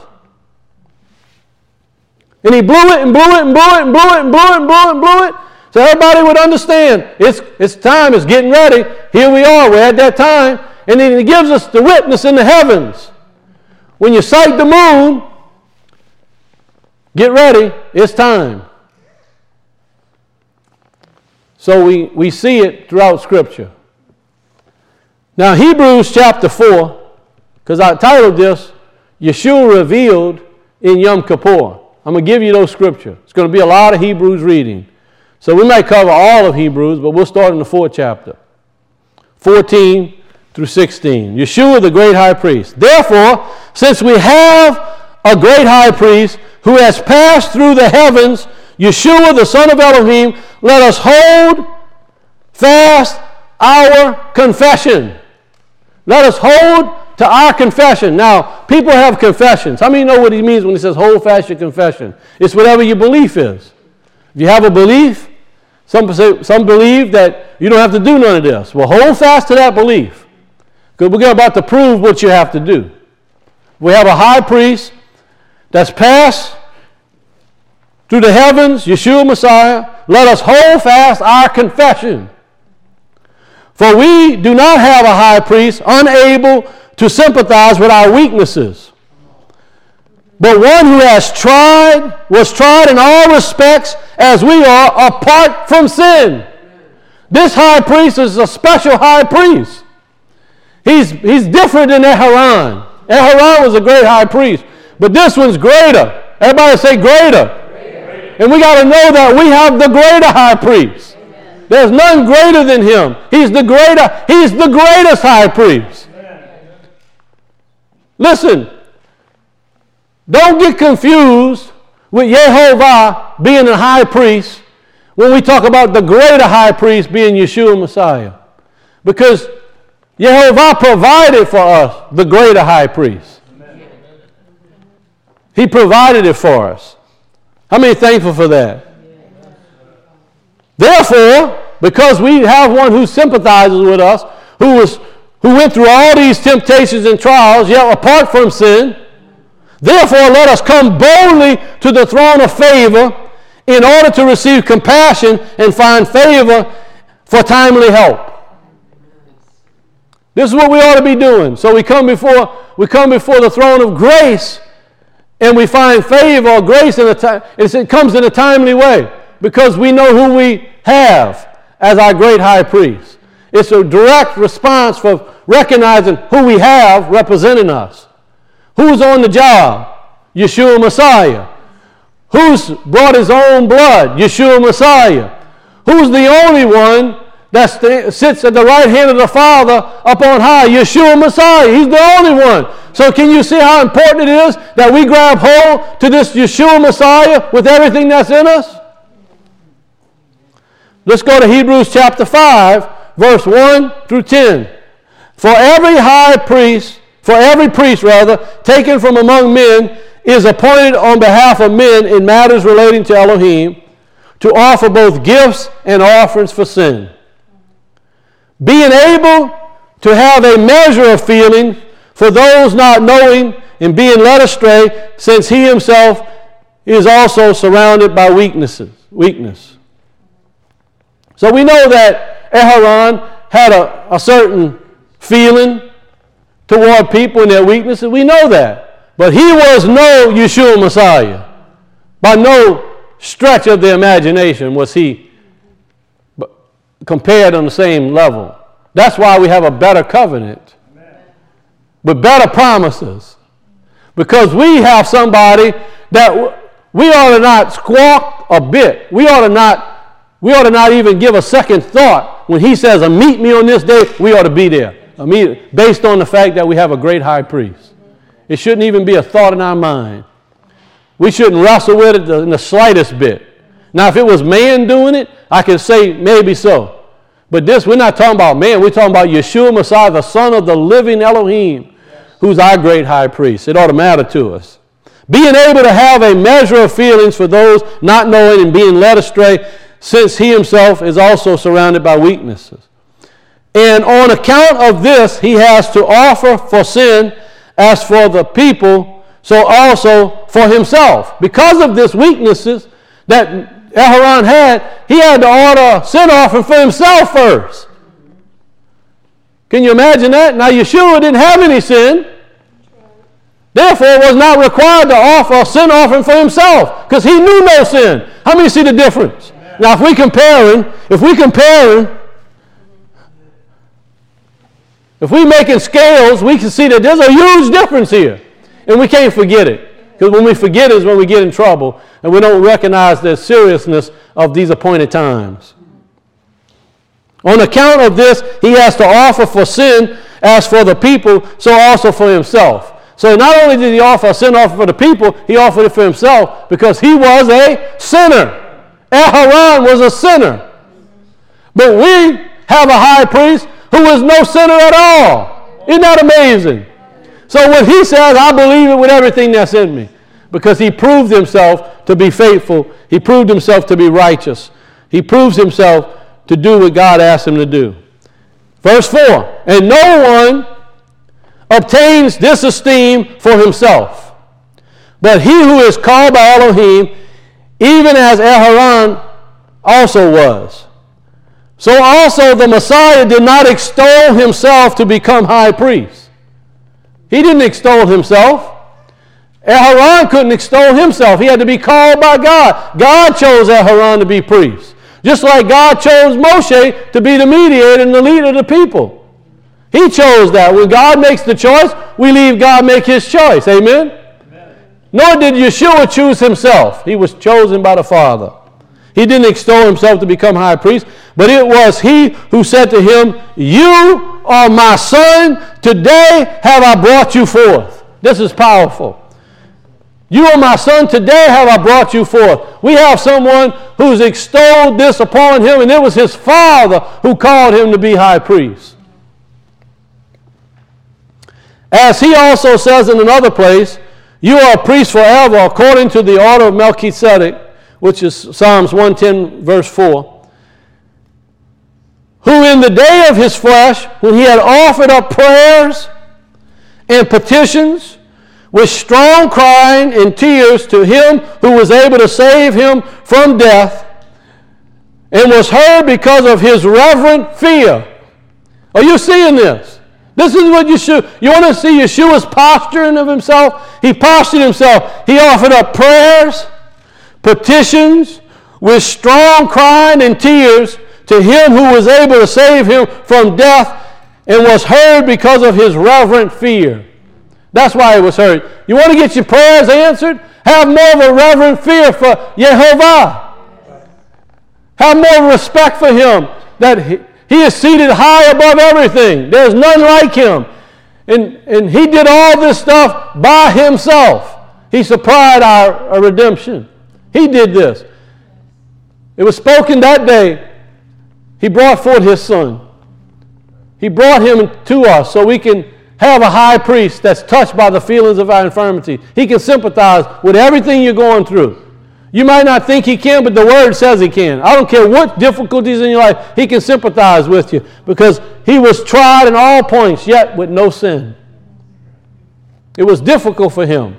And he blew it and blew it and blew it and blew it and blew it and blew it and blew it. So everybody would understand, it's, it's time, it's getting ready. Here we are, we're at that time. And then he gives us the witness in the heavens. When you sight the moon, get ready, it's time. So we, we see it throughout Scripture. Now Hebrews chapter four, because I titled this, Yeshua Revealed in Yom Kippur. I'm going to give you those scriptures. It's going to be a lot of Hebrews reading. So we might cover all of Hebrews, but we'll start in the fourth chapter. fourteen through sixteen. Yeshua, the great high priest. Therefore, since we have a great high priest who has passed through the heavens, Yeshua, the Son of Elohim, let us hold fast our confession. Let us hold to our confession. Now, people have confessions. How many know what he means when he says hold fast your confession? It's whatever your belief is. If you have a belief, some, say, some believe that you don't have to do none of this. Well, hold fast to that belief, because we're about to prove what you have to do. We have a high priest that's passed through the heavens, Yeshua Messiah. Let us hold fast our confession. For we do not have a high priest unable to sympathize with our weaknesses, but one who has tried, was tried in all respects as we are, apart from sin. This high priest is a special high priest. He's, he's different than Aharon. Aharon was a great high priest, but this one's greater. Everybody say greater. Greater. And we got to know that we have the greater high priest. Amen. There's none greater than him. He's the greater. He's the greatest high priest. Listen, don't get confused with Yehovah being a high priest when we talk about the greater high priest being Yeshua Messiah. Because Yehovah provided for us the greater high priest. Amen. He provided it for us. How many are thankful for that? Amen. Therefore, because we have one who sympathizes with us, who was who went through all these temptations and trials, yet apart from sin, therefore let us come boldly to the throne of favor in order to receive compassion and find favor for timely help. This is what we ought to be doing. So we come before we come before the throne of grace, and we find favor or grace in a time. It comes in a timely way because we know who we have as our great high priest. It's a direct response for recognizing who we have representing us. Who's on the job? Yeshua Messiah. Who's brought his own blood? Yeshua Messiah. Who's the only one that st- sits at the right hand of the Father up on high? Yeshua Messiah. He's the only one. So can you see how important it is that we grab hold to this Yeshua Messiah with everything that's in us? Let's go to Hebrews chapter five, verse one through ten. For every high priest, for every priest rather, taken from among men, is appointed on behalf of men in matters relating to Elohim, to offer both gifts and offerings for sin. Being able to have a measure of feeling for those not knowing and being led astray, since he himself is also surrounded by weaknesses, weakness. So we know that Aharon had a, a certain feeling toward people and their weaknesses. We know that. But he was no Yeshua Messiah. By no stretch of the imagination was he compared on the same level. That's why we have a better covenant. Amen. With better promises. Because we have somebody that we ought to not squawk a bit. We ought to not We ought to not even give a second thought. When he says, meet me on this day, we ought to be there. Based on the fact that we have a great high priest. It shouldn't even be a thought in our mind. We shouldn't wrestle with it in the slightest bit. Now, if it was man doing it, I could say maybe so. But this, we're not talking about man. We're talking about Yeshua Messiah, the Son of the living Elohim, who's our great high priest. It ought to matter to us. Being able to have a measure of feelings for those not knowing and being led astray, since he himself is also surrounded by weaknesses. And on account of this, he has to offer for sin as for the people, so also for himself. Because of this weaknesses that Aharon had, he had to order a sin offering for himself first. Can you imagine that? Now Yeshua didn't have any sin. Therefore, was not required to offer a sin offering for himself because he knew no sin. How many see the difference? Amen. Now, if we comparing, if we comparing, if we making scales, we can see that there's a huge difference here, and we can't forget it because when we forget it is when we get in trouble and we don't recognize the seriousness of these appointed times. On account of this, he has to offer for sin as for the people, so also for himself. So not only did he offer a sin offering for the people, he offered it for himself because he was a sinner. Aharon was a sinner. But we have a high priest who is no sinner at all. Isn't that amazing? So when he says, I believe it with everything that's in me, because he proved himself to be faithful, he proved himself to be righteous, he proves himself to do what God asked him to do. Verse four, and no one obtains this esteem for himself, but he who is called by Elohim, even as Aharon also was. So also the Messiah did not extol himself to become high priest. He didn't extol himself. Aharon couldn't extol himself. He had to be called by God. God chose Aharon to be priest. Just like God chose Moshe to be the mediator and the leader of the people. He chose that. When God makes the choice, we leave God make his choice. Amen? Amen? Nor did Yeshua choose himself. He was chosen by the Father. He didn't extol himself to become high priest, but it was he who said to him, you are my son. Today have I brought you forth. This is powerful. You are my son. Today have I brought you forth. We have someone who's extolled this upon him, and it was his Father who called him to be high priest. As he also says in another place, you are a priest forever according to the order of Melchizedek, which is Psalms one ten verse four, who in the day of his flesh, when he had offered up prayers and petitions with strong crying and tears to him who was able to save him from death, and was heard because of his reverent fear. Are you seeing this? This is what Yeshua, you want to see Yeshua's posturing of himself? He postured himself. He offered up prayers, petitions, with strong crying and tears to him who was able to save him from death and was heard because of his reverent fear. That's why he was heard. You want to get your prayers answered? Have more of a reverent fear for Yehovah. Have more respect for him, that he, He is seated high above everything. There's none like him. And, and he did all this stuff by himself. He supplied our, our redemption. He did this. It was spoken that day. He brought forth his son. He brought him to us so we can have a high priest that's touched by the feelings of our infirmity. He can sympathize with everything you're going through. You might not think he can, but the word says he can. I don't care what difficulties in your life, he can sympathize with you because he was tried in all points, yet with no sin. It was difficult for him.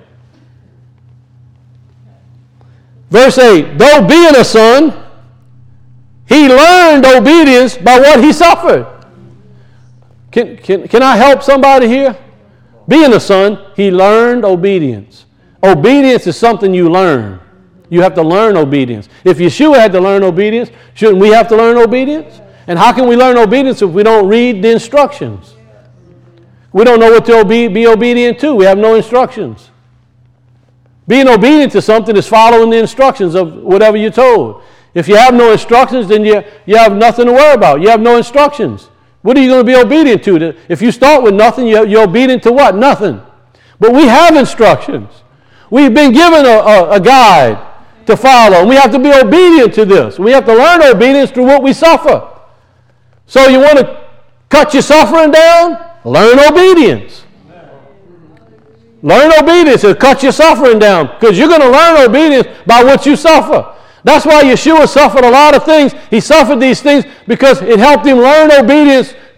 Verse eight, though being a son, he learned obedience by what he suffered. Can, can, can I help somebody here? Being a son, he learned obedience. Obedience is something you learn. You have to learn obedience. If Yeshua had to learn obedience, shouldn't we have to learn obedience? And how can we learn obedience if we don't read the instructions? We don't know what to obe- be obedient to. We have no instructions. Being obedient to something is following the instructions of whatever you're told. If you have no instructions, then you, you have nothing to worry about. You have no instructions. What are you going to be obedient to? If you start with nothing, you're obedient to what? Nothing. But we have instructions. We've been given a, a, a guide to follow, and we have to be obedient to this. We have to learn obedience through what we suffer. So you want to cut your suffering down? Learn obedience. Learn obedience and cut your suffering down, because you're going to learn obedience by what you suffer. That's why Yeshua suffered a lot of things. He suffered these things because it helped him learn obedience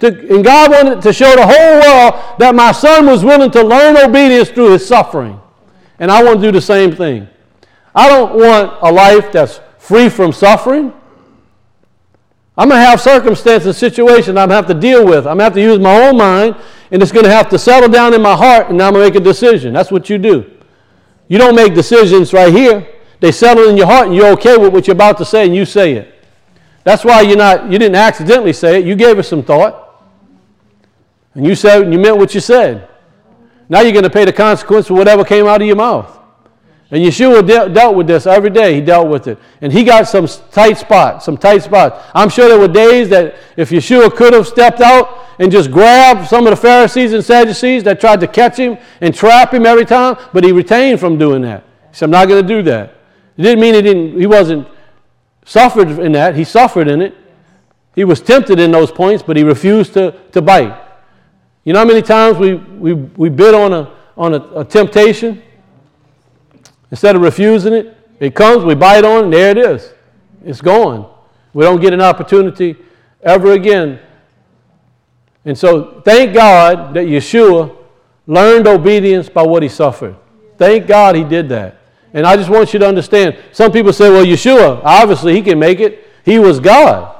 to, and God wanted to show the whole world that my son was willing to learn obedience through his suffering. And I want to do the same thing. I don't want a life that's free from suffering. I'm going to have circumstances and situations I'm going to have to deal with. I'm going to have to use my own mind, and it's going to have to settle down in my heart, and I'm going to make a decision. That's what you do. You don't make decisions right here. They settle in your heart, and you're okay with what you're about to say, and you say it. That's why you're not, you didn't accidentally say it. You gave it some thought. And you said, and you meant what you said. Now you're going to pay the consequence for whatever came out of your mouth. And Yeshua de- dealt with this every day. He dealt with it. And he got some tight spots, some tight spots. I'm sure there were days that if Yeshua could have stepped out and just grabbed some of the Pharisees and Sadducees that tried to catch him and trap him every time, but he retained from doing that. He said, I'm not going to do that. It didn't mean he didn't, he wasn't suffered in that. He suffered in it. He was tempted in those points, but he refused to, to bite. You know how many times we, we, we bid on a on a, a temptation? Instead of refusing it, it comes, we bite on it, and there it is. It's gone. We don't get an opportunity ever again. And so thank God that Yeshua learned obedience by what he suffered. Thank God he did that. And I just want you to understand, some people say, well, Yeshua, obviously he can make it. He was God.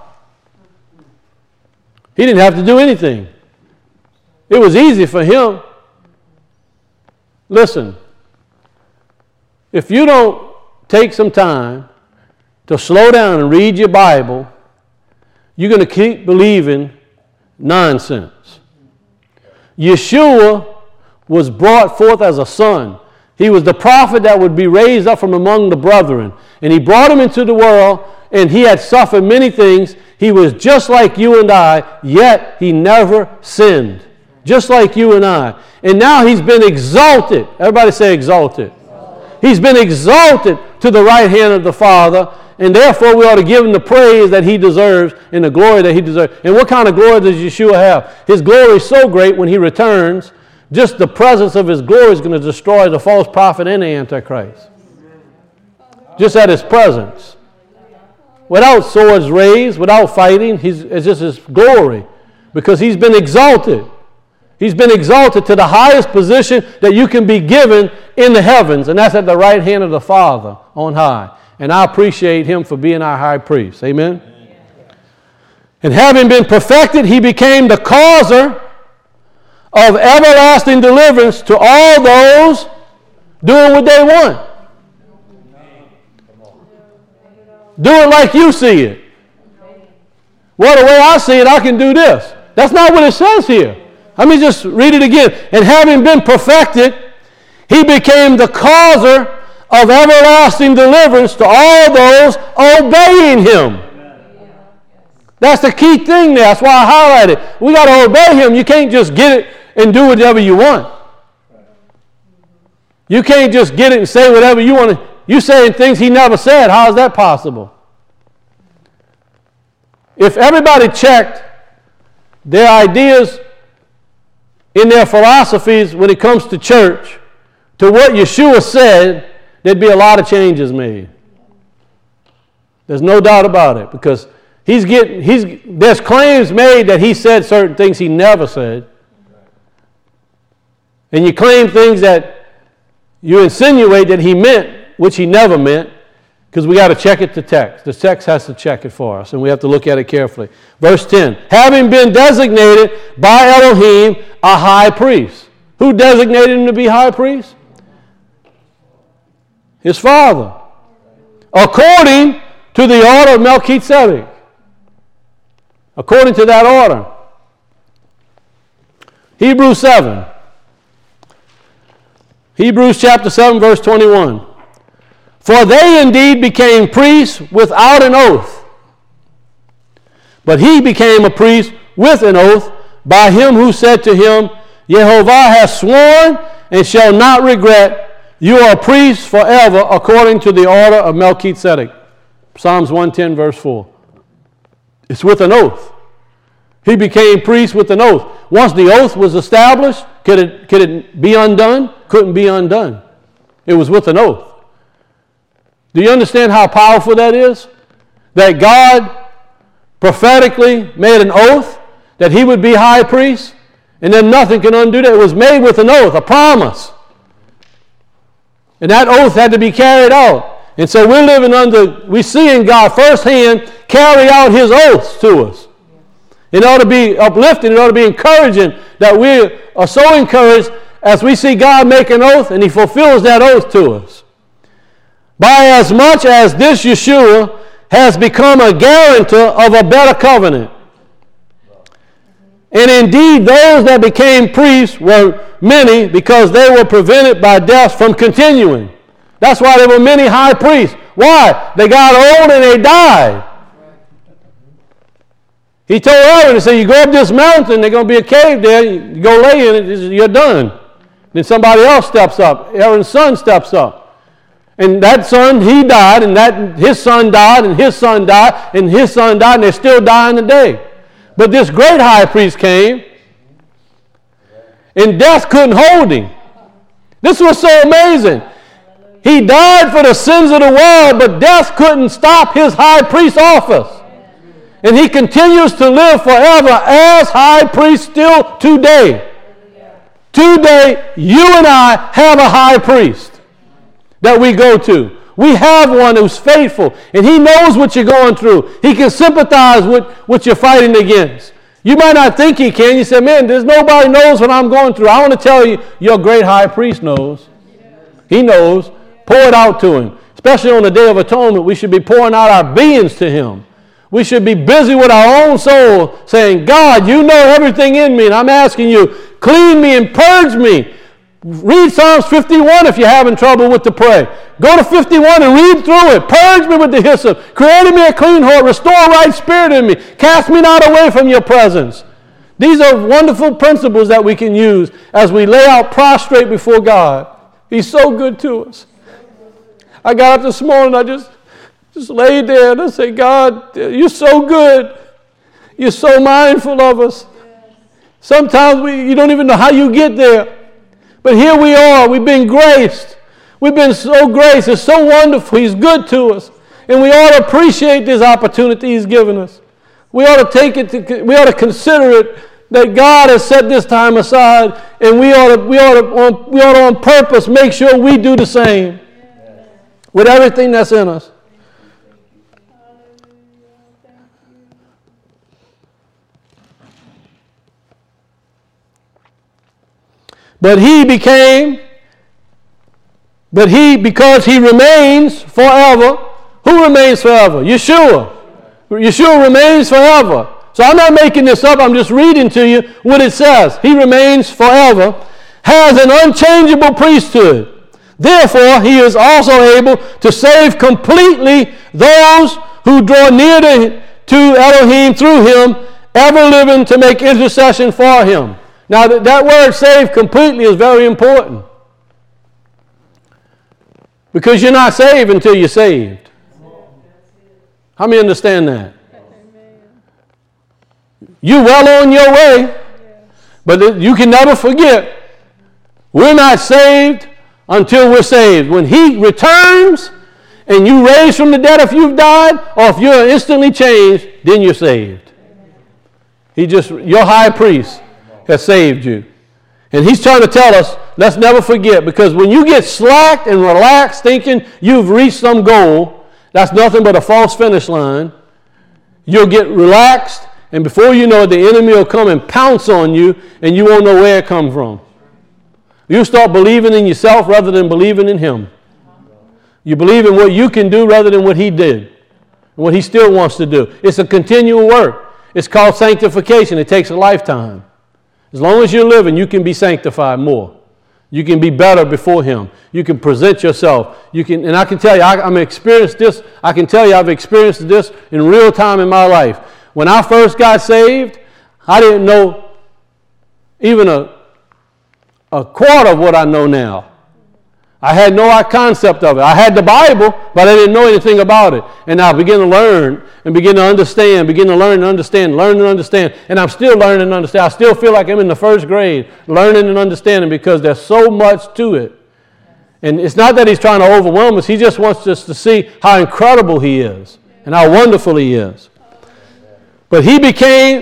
He didn't have to do anything. It was easy for him. Listen, if you don't take some time to slow down and read your Bible, you're going to keep believing nonsense. Yeshua was brought forth as a son. He was the prophet that would be raised up from among the brethren. And he brought him into the world, and he had suffered many things. He was just like you and I, yet he never sinned. Just like you and I. And now he's been exalted. Everybody say exalted. He's been exalted to the right hand of the Father, and therefore we ought to give him the praise that he deserves and the glory that he deserves. And what kind of glory does Yeshua have? His glory is so great when he returns, just the presence of his glory is going to destroy the false prophet and the Antichrist. Just at his presence. Without swords raised, without fighting, he's, it's just his glory. Because he's been exalted. He's been exalted to the highest position that you can be given in the heavens, and that's at the right hand of the Father on high. And I appreciate him for being our high priest. Amen? Amen. And having been perfected, he became the causer of everlasting deliverance to all those doing what they want. Do it like you see it. Well, the way I see it, I can do this. That's not what it says here. Let me just read it again. And having been perfected, he became the causer of everlasting deliverance to all those obeying him. That's the key thing there. That's why I highlighted. We got to obey him. You can't just get it and do whatever you want. You can't just get it and say whatever you want to. You're saying things he never said. How is that possible? If everybody checked their ideas in their philosophies when it comes to church to what Yeshua said, there'd be a lot of changes made. There's no doubt about it, because he's getting he's there's claims made that he said certain things he never said. And you claim things that you insinuate that he meant, which he never meant, because we got to check it to text. The text has to check it for us, and we have to look at it carefully. Verse ten, having been designated by Elohim a high priest. Who designated him to be high priest? His father. According to the order of Melchizedek. According to that order. Hebrews seven. Hebrews chapter seven, verse twenty-one. For they indeed became priests without an oath, but he became a priest with an oath by him who said to him, Jehovah has sworn and shall not regret, you are a priest forever according to the order of Melchizedek. Psalms one ten, verse four. It's with an oath. He became priest with an oath. Once the oath was established, could it, could it be undone? Couldn't be undone. It was with an oath. Do you understand how powerful that is? That God prophetically made an oath that he would be high priest, and then nothing can undo that. It was made with an oath, a promise. And that oath had to be carried out. And so we're living under, we see in God firsthand carry out his oaths to us. It ought to be uplifting, it ought to be encouraging that we are so encouraged as we see God make an oath and he fulfills that oath to us. By as much as this Yeshua has become a guarantor of a better covenant. And indeed, those that became priests were many because they were prevented by death from continuing. That's why there were many high priests. Why? They got old and they died. He told Aaron, he said, you go up this mountain, there's going to be a cave there, you go lay in it, you're done. Then somebody else steps up. Aaron's son steps up. And that son, he died, and that his son died, and his son died, and his son died, and they're still dying today. But this great high priest came, and death couldn't hold him. This was so amazing. He died for the sins of the world, but death couldn't stop his high priest office. And he continues to live forever as high priest still today. Today, you and I have a high priest that we go to. We have one who's faithful, and he knows what you're going through. He can sympathize with what you're fighting against. You might not think he can. You say, man, there's nobody knows what I'm going through. I want to tell you, your great high priest knows. He knows. Pour it out to him. Especially on the Day of Atonement, we should be pouring out our beings to him. We should be busy with our own soul, saying, God, you know everything in me, and I'm asking you, clean me and purge me. Read Psalms fifty-one if you're having trouble with the prayer. Go to fifty-one and read through it. Purge me with the hyssop. Create in me a clean heart. Restore a right spirit in me. Cast me not away from your presence. These are wonderful principles that we can use as we lay out prostrate before God. He's so good to us. I got up this morning, I just, just laid there and I said, God, you're so good. You're so mindful of us. Sometimes we, you don't even know how you get there. But here we are. We've been graced. We've been so graced. It's so wonderful. He's good to us. And we ought to appreciate this opportunity he's given us. We ought to take it, to, we ought to consider it that God has set this time aside, and we ought to, we ought to, on, we ought to on purpose make sure we do the same with everything that's in us. But he became, but he, because he remains forever. Who remains forever? Yeshua. Yeshua remains forever. So I'm not making this up. I'm just reading to you what it says. He remains forever, has an unchangeable priesthood. Therefore, he is also able to save completely those who draw near to, to Elohim through him, ever living to make intercession for him. Now, that, that word save completely is very important. Because you're not saved until you're saved. How many understand that? You're well on your way, but you can never forget, we're not saved until we're saved. When he returns and you raise from the dead if you've died, or if you're instantly changed, then you're saved. He just, your high priest has saved you. And he's trying to tell us, let's never forget, because when you get slacked and relaxed thinking you've reached some goal, that's nothing but a false finish line. You'll get relaxed, and before you know it, the enemy will come and pounce on you, and you won't know where it come from. You start believing in yourself rather than believing in him. You believe in what you can do rather than what he did, and what he still wants to do. It's a continual work. It's called sanctification. It takes a lifetime. As long as you're living, you can be sanctified more. You can be better before him. You can present yourself. You can, and I can tell you, I, I'm experienced this. I can tell you I've experienced this in real time in my life. When I first got saved, I didn't know even a, a quarter of what I know now. I had no concept of it. I had the Bible, but I didn't know anything about it. And I began to learn and begin to understand, begin to learn and understand, learn and understand. And I'm still learning and understand. I still feel like I'm in the first grade, learning and understanding, because there's so much to it. And it's not that he's trying to overwhelm us. He just wants us to see how incredible he is and how wonderful he is. But he became,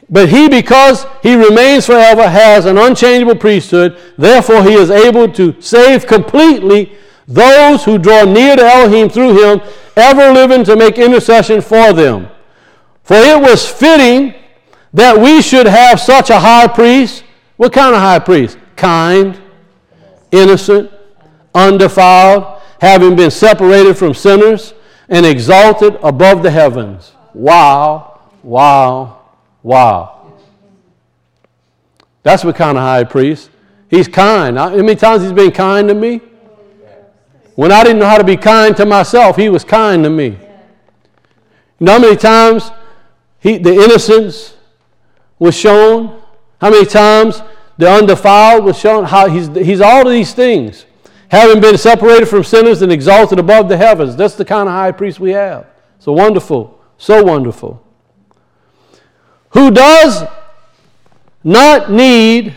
But he, because he remains forever, has an unchangeable priesthood. Therefore, he is able to save completely those who draw near to Elohim through him, ever living to make intercession for them. For it was fitting that we should have such a high priest. What kind of high priest? Kind, innocent, undefiled, having been separated from sinners and exalted above the heavens. Wow, wow, wow. That's what kind of high priest. He's kind. How many times he's been kind to me? When I didn't know how to be kind to myself, he was kind to me. You know how many times he, the innocence was shown? How many times the undefiled was shown? How he's, he's all of these things. Having been separated from sinners and exalted above the heavens. That's the kind of high priest we have. So wonderful. So wonderful. Who does not need,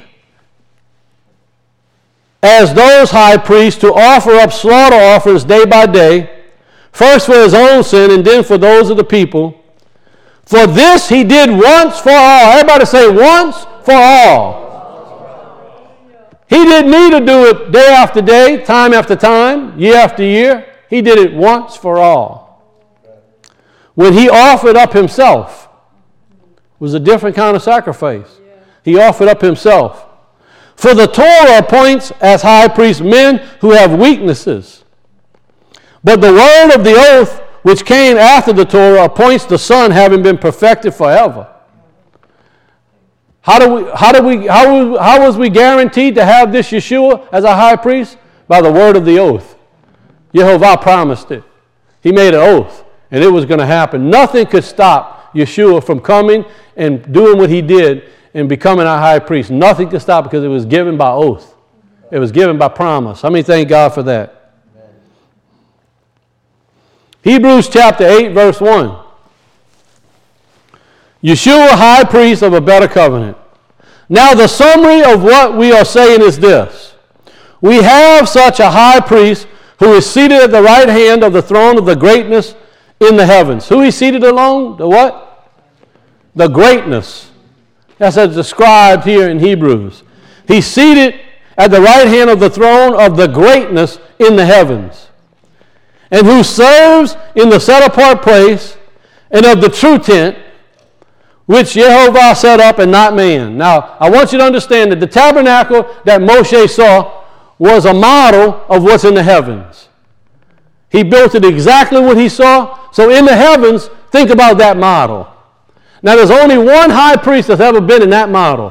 as those high priests, to offer up slaughter offerings day by day, first for his own sin and then for those of the people. For this he did once for all. Everybody say once for all. He didn't need to do it day after day, time after time, year after year. He did it once for all. When he offered up himself, it was a different kind of sacrifice. He offered up himself. For the Torah appoints as high priests men who have weaknesses. But the word of the oath, which came after the Torah, appoints the Son, having been perfected forever. How do we? How do we? How, how was we guaranteed to have this Yeshua as a high priest? By the word of the oath. Yehovah promised it. He made an oath, and it was going to happen. Nothing could stop Yeshua from coming and doing what he did and becoming our high priest. Nothing could stop because it was given by oath. It was given by promise. How many thank God for that? Amen. Hebrews chapter eight, verse one. Yeshua, high priest of a better covenant. Now the summary of what we are saying is this. We have such a high priest who is seated at the right hand of the throne of the greatness in the heavens. Who is seated alone? The what? The greatness. That's as described here in Hebrews. He's seated at the right hand of the throne of the greatness in the heavens, and who serves in the set-apart place and of the true tent, which Yehovah set up and not man. Now, I want you to understand that the tabernacle that Moshe saw was a model of what's in the heavens. He built it exactly what he saw. So in the heavens, think about that model. Now, there's only one high priest that's ever been in that model.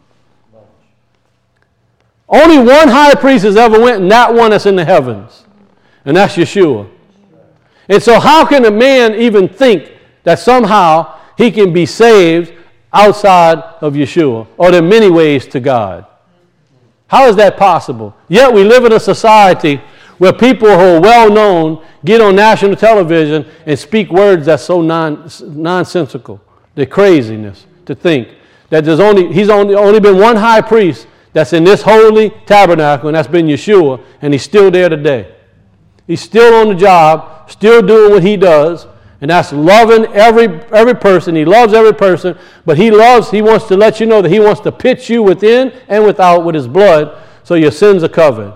Only one high priest has ever went in that one that's in the heavens. And that's Yeshua. And so how can a man even think that somehow he can be saved outside of Yeshua? Or there are many ways to God. How is that possible? Yet we live in a society where people who are well known get on national television and speak words that's so non, nonsensical. The craziness to think that there's only he's only only been one high priest that's in this holy tabernacle, and that's been Yeshua, and he's still there today. He's still on the job, still doing what he does. And that's loving every every person. He loves every person, but he loves, he wants to let you know that he wants to pitch you within and without with his blood so your sins are covered.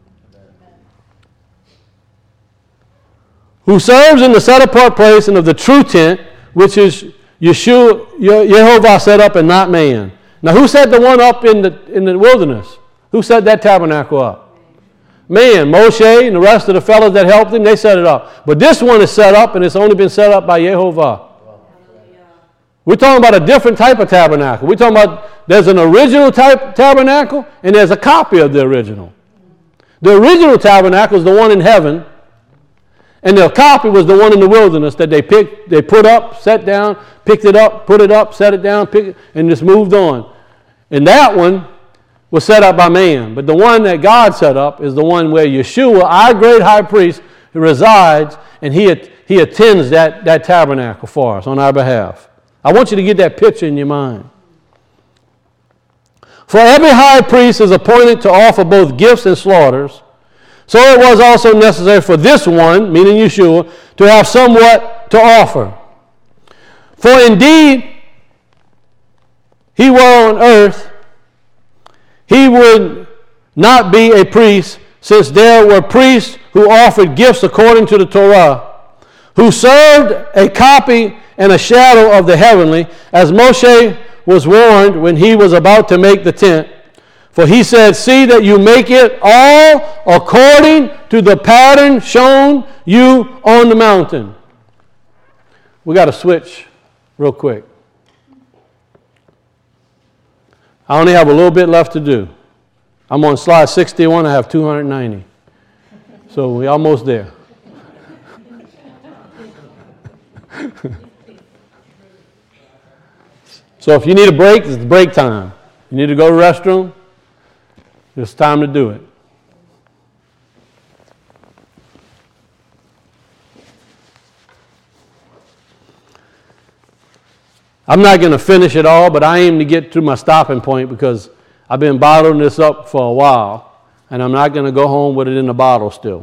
Who serves in the set-apart place and of the true tent, which is Yeshua, Yehovah set up and not man. Now, who set the one up in the in the wilderness? Who set that tabernacle up? Man, Moshe and the rest of the fellows that helped him, they set it up. But this one is set up, and it's only been set up by Yehovah. We're talking about a different type of tabernacle. We're talking about there's an original type tabernacle, and there's a copy of the original. The original tabernacle is the one in heaven, and the copy was the one in the wilderness that they picked, they put up, set down, picked it up, put it up, set it down, pick it, and just moved on. And that one was set up by man. But the one that God set up is the one where Yeshua, our great high priest, resides, and he, he attends that, that tabernacle for us on our behalf. I want you to get that picture in your mind. For every high priest is appointed to offer both gifts and slaughters. So it was also necessary for this one, meaning Yeshua, to have somewhat to offer. For indeed, he were on earth, he would not be a priest, since there were priests who offered gifts according to the Torah, who served a copy and a shadow of the heavenly, as Moshe was warned when he was about to make the tent. For he said, see that you make it all according to the pattern shown you on the mountain. We got to switch real quick. I only have a little bit left to do. I'm on slide sixty-one. I have two hundred ninety. So we're almost there. So if you need a break, it's break time. You need to go to the restroom, it's time to do it. I'm not going to finish it all, but I aim to get to my stopping point because I've been bottling this up for a while, and I'm not going to go home with it in a bottle still.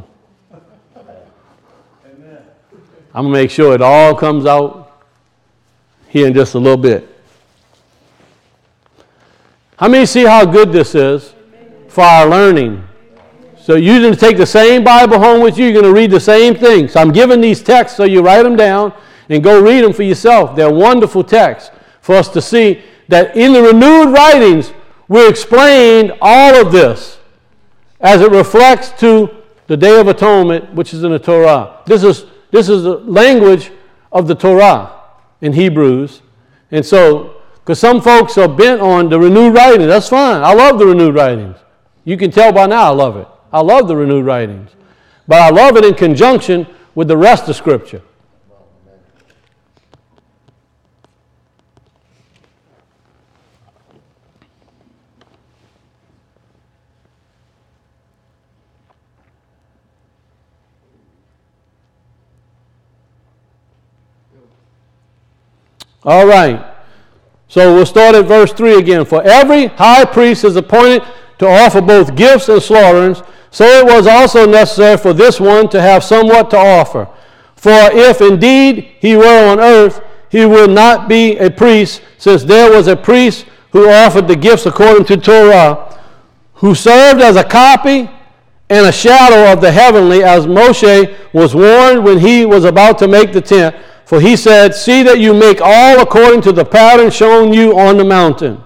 Amen. I'm going to make sure it all comes out here in just a little bit. How many see how good this is for our learning? So you're going to take the same Bible home with you. You're going to read the same thing. So I'm giving these texts so you write them down and go read them for yourself. They're wonderful texts for us to see that in the renewed writings, we explained all of this as it reflects to the Day of Atonement, which is in the Torah. This is, this is the language of the Torah in Hebrews. And so, because some folks are bent on the renewed writings, that's fine. I love the renewed writings. You can tell by now I love it. I love the renewed writings. But I love it in conjunction with the rest of Scripture. All right. So we'll start at verse three again. For every high priest is appointed to offer both gifts and slaughterings, so it was also necessary for this one to have somewhat to offer. For if indeed he were on earth, he would not be a priest, since there was a priest who offered the gifts according to Torah, who served as a copy and a shadow of the heavenly, as Moshe was warned when he was about to make the tent. For he said, see that you make all according to the pattern shown you on the mountain.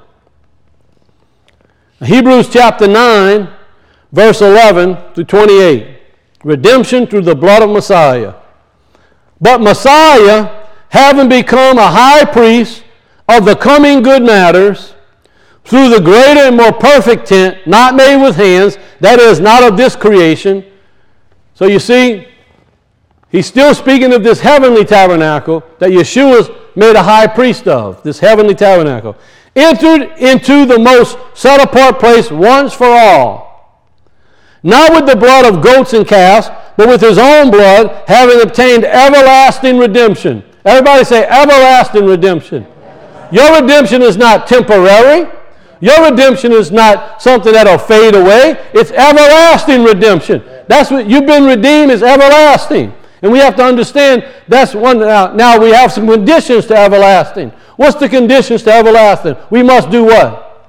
Hebrews chapter nine, verse eleven through twenty-eight. Redemption through the blood of Messiah. But Messiah, having become a high priest of the coming good matters, through the greater and more perfect tent, not made with hands, that is, not of this creation. So you see, he's still speaking of this heavenly tabernacle that Yeshua's made a high priest of, this heavenly tabernacle. Entered into the most set-apart place once for all. Not with the blood of goats and calves, but with his own blood, having obtained everlasting redemption. Everybody say everlasting redemption. Your redemption is not temporary. Your redemption is not something that'll fade away. It's everlasting redemption. That's what you've been redeemed, is everlasting. And we have to understand that's one. Now, now we have some conditions to everlasting. What's the conditions to everlasting? We must do what?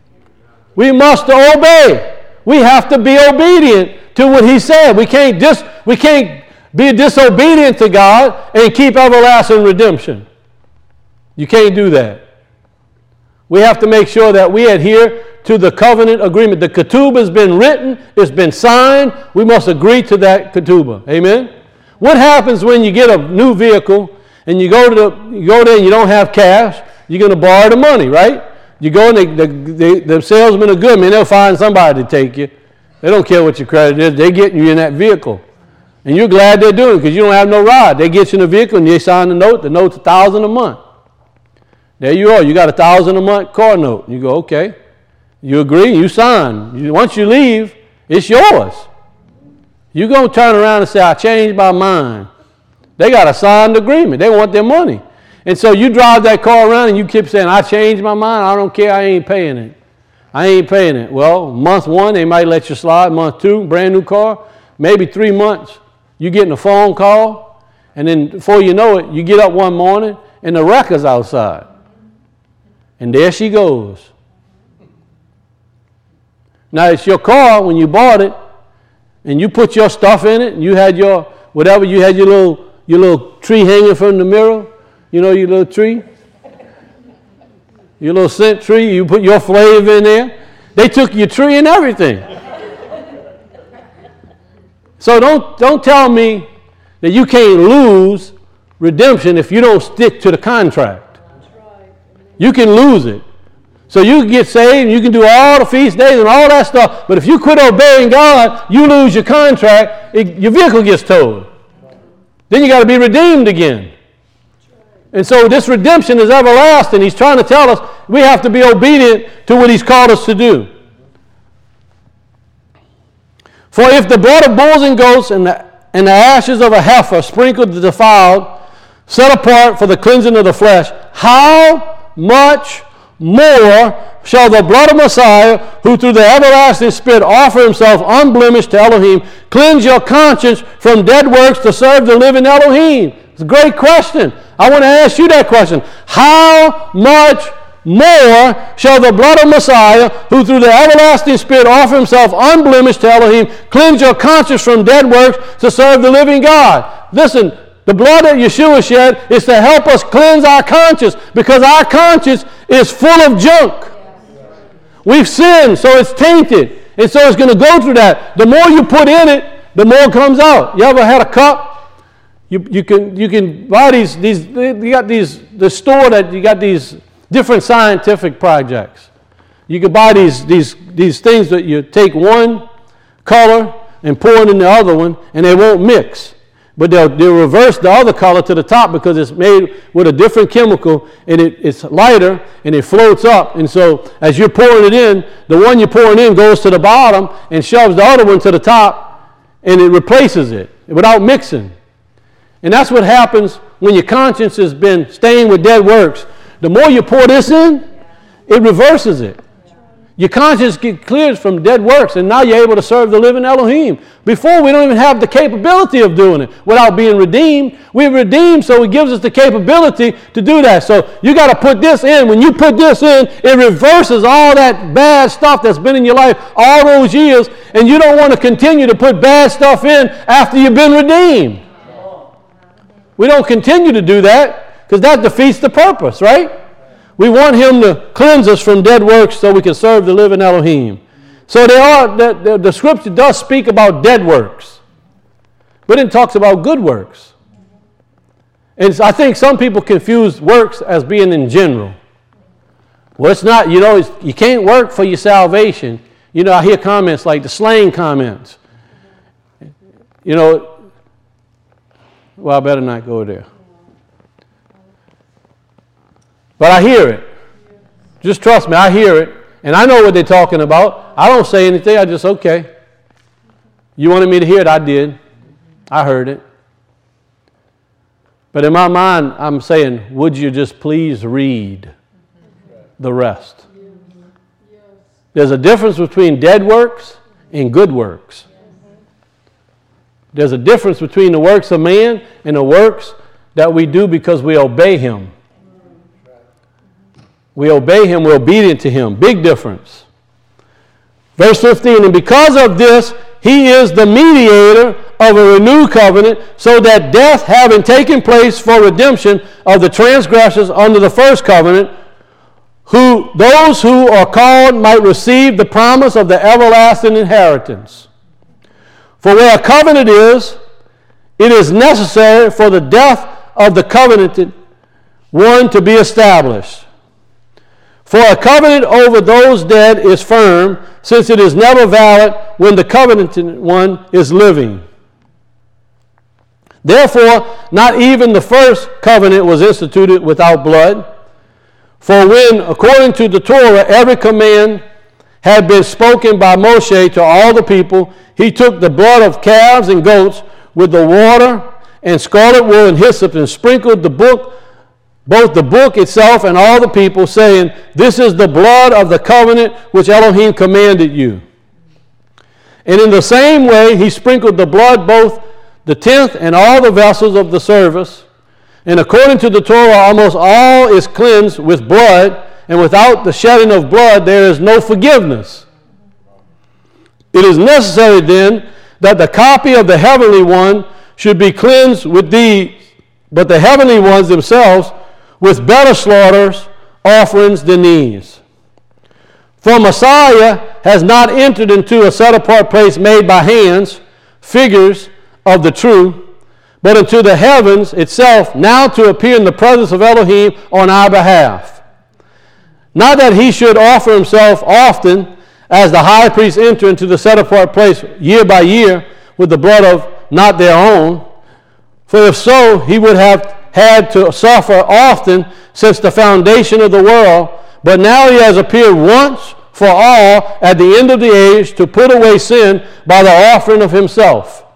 We must obey. We have to be obedient to what he said. We can't just we can't be disobedient to God and keep everlasting redemption. You can't do that. We have to make sure that we adhere to the covenant agreement. The ketubah has been written, it's been signed. We must agree to that ketubah. Amen? What happens when you get a new vehicle and you go to the you go there and you don't have cash? You're going to borrow the money, right? You go and they, the, the, the salesmen are good, man. They'll find somebody to take you. They don't care what your credit is. They're getting you in that vehicle. And you're glad they're doing it because you don't have no ride. They get you in the vehicle and they sign the note. The note's a thousand a month. There you are. You got a thousand a month car note. You go, okay. You agree, you sign. You, once you leave, it's yours. You're going to turn around and say, I changed my mind. They got a signed agreement. They want their money. And so you drive that car around and you keep saying, I changed my mind. I don't care. I ain't paying it. I ain't paying it. Well, month one, they might let you slide. Month two, brand new car. Maybe three months, you're getting a phone call. And then before you know it, you get up one morning and the wrecker's outside. And there she goes. Now, it's your car when you bought it, and you put your stuff in it, and you had your, whatever, you had your little, your little tree hanging from the mirror, you know, your little tree, your little scent tree, you put your flavor in there. They took your tree and everything. So don't, don't tell me that you can't lose redemption if you don't stick to the contract. You can lose it. So you can get saved and you can do all the feast days and all that stuff, but if you quit obeying God, you lose your contract, it, your vehicle gets towed. Then you got to be redeemed again. And so this redemption is everlasting. He's trying to tell us we have to be obedient to what he's called us to do. For if the blood of bulls and goats and the, and the ashes of a heifer sprinkled the defiled, set apart for the cleansing of the flesh, how much more shall the blood of Messiah, who through the everlasting Spirit offer himself unblemished to Elohim, cleanse your conscience from dead works to serve the living Elohim? It's a great question. I want to ask you that question. How much more shall the blood of Messiah, who through the everlasting Spirit offer himself unblemished to Elohim, cleanse your conscience from dead works to serve the living God? Listen, the blood that Yeshua shed is to help us cleanse our conscience, because our conscience is full of junk. We've sinned, so it's tainted. And so it's going to go through that. The more you put in it, the more comes out. You ever had a cup? You, you can you can buy these, these you got these, the store that you got these different scientific projects. You can buy these, these, these things that you take one color and pour it in the other one, and they won't mix. But they'll, they'll reverse the other color to the top because it's made with a different chemical, and it, it's lighter, and it floats up. And so as you're pouring it in, the one you're pouring in goes to the bottom and shoves the other one to the top, and it replaces it without mixing. And that's what happens when your conscience has been stained with dead works. The more you pour this in, it reverses it. Your conscience gets cleared from dead works, and now you're able to serve the living Elohim. Before, we don't even have the capability of doing it without being redeemed. We're redeemed, so it gives us the capability to do that. So you got to put this in. When you put this in, it reverses all that bad stuff that's been in your life all those years, and you don't want to continue to put bad stuff in after you've been redeemed. We don't continue to do that because that defeats the purpose, right? We want him to cleanse us from dead works so we can serve the living Elohim. So there are, the, the, the scripture does speak about dead works, but it talks about good works. And I think some people confuse works as being in general. Well, it's not, you know, it's, you can't work for your salvation. You know, I hear comments like the slang comments. You know, well, I better not go there. But I hear it. Just trust me, I hear it. And I know what they're talking about. I don't say anything. I just, okay. You wanted me to hear it, I did. I heard it. But in my mind, I'm saying, would you just please read the rest? There's a difference between dead works and good works. There's a difference between the works of man and the works that we do because we obey him. We obey him, we're obedient to him. Big difference. Verse fifteen, and because of this, he is the mediator of a renewed covenant, so that death having taken place for redemption of the transgressors under the first covenant, who those who are called might receive the promise of the everlasting inheritance. For where a covenant is, it is necessary for the death of the covenanted one to be established. For a covenant over those dead is firm, since it is never valid when the covenanted one is living. Therefore, not even the first covenant was instituted without blood. For when, according to the Torah, every command had been spoken by Moshe to all the people, he took the blood of calves and goats with the water and scarlet wool and hyssop and sprinkled the book, both the book itself and all the people, saying, this is the blood of the covenant which Elohim commanded you. And in the same way he sprinkled the blood, both the tenth and all the vessels of the service. And according to the Torah, almost all is cleansed with blood, and without the shedding of blood there is no forgiveness. It is necessary then that the copy of the heavenly one should be cleansed with these, but the heavenly ones themselves with better slaughters, offerings than these. For Messiah has not entered into a set-apart place made by hands, figures of the true, but into the heavens itself, now to appear in the presence of Elohim on our behalf. Not that he should offer himself often, as the high priests enter into the set-apart place year by year with the blood of not their own. For if so, he would have had to suffer often since the foundation of the world. But now he has appeared once for all at the end of the age to put away sin by the offering of himself.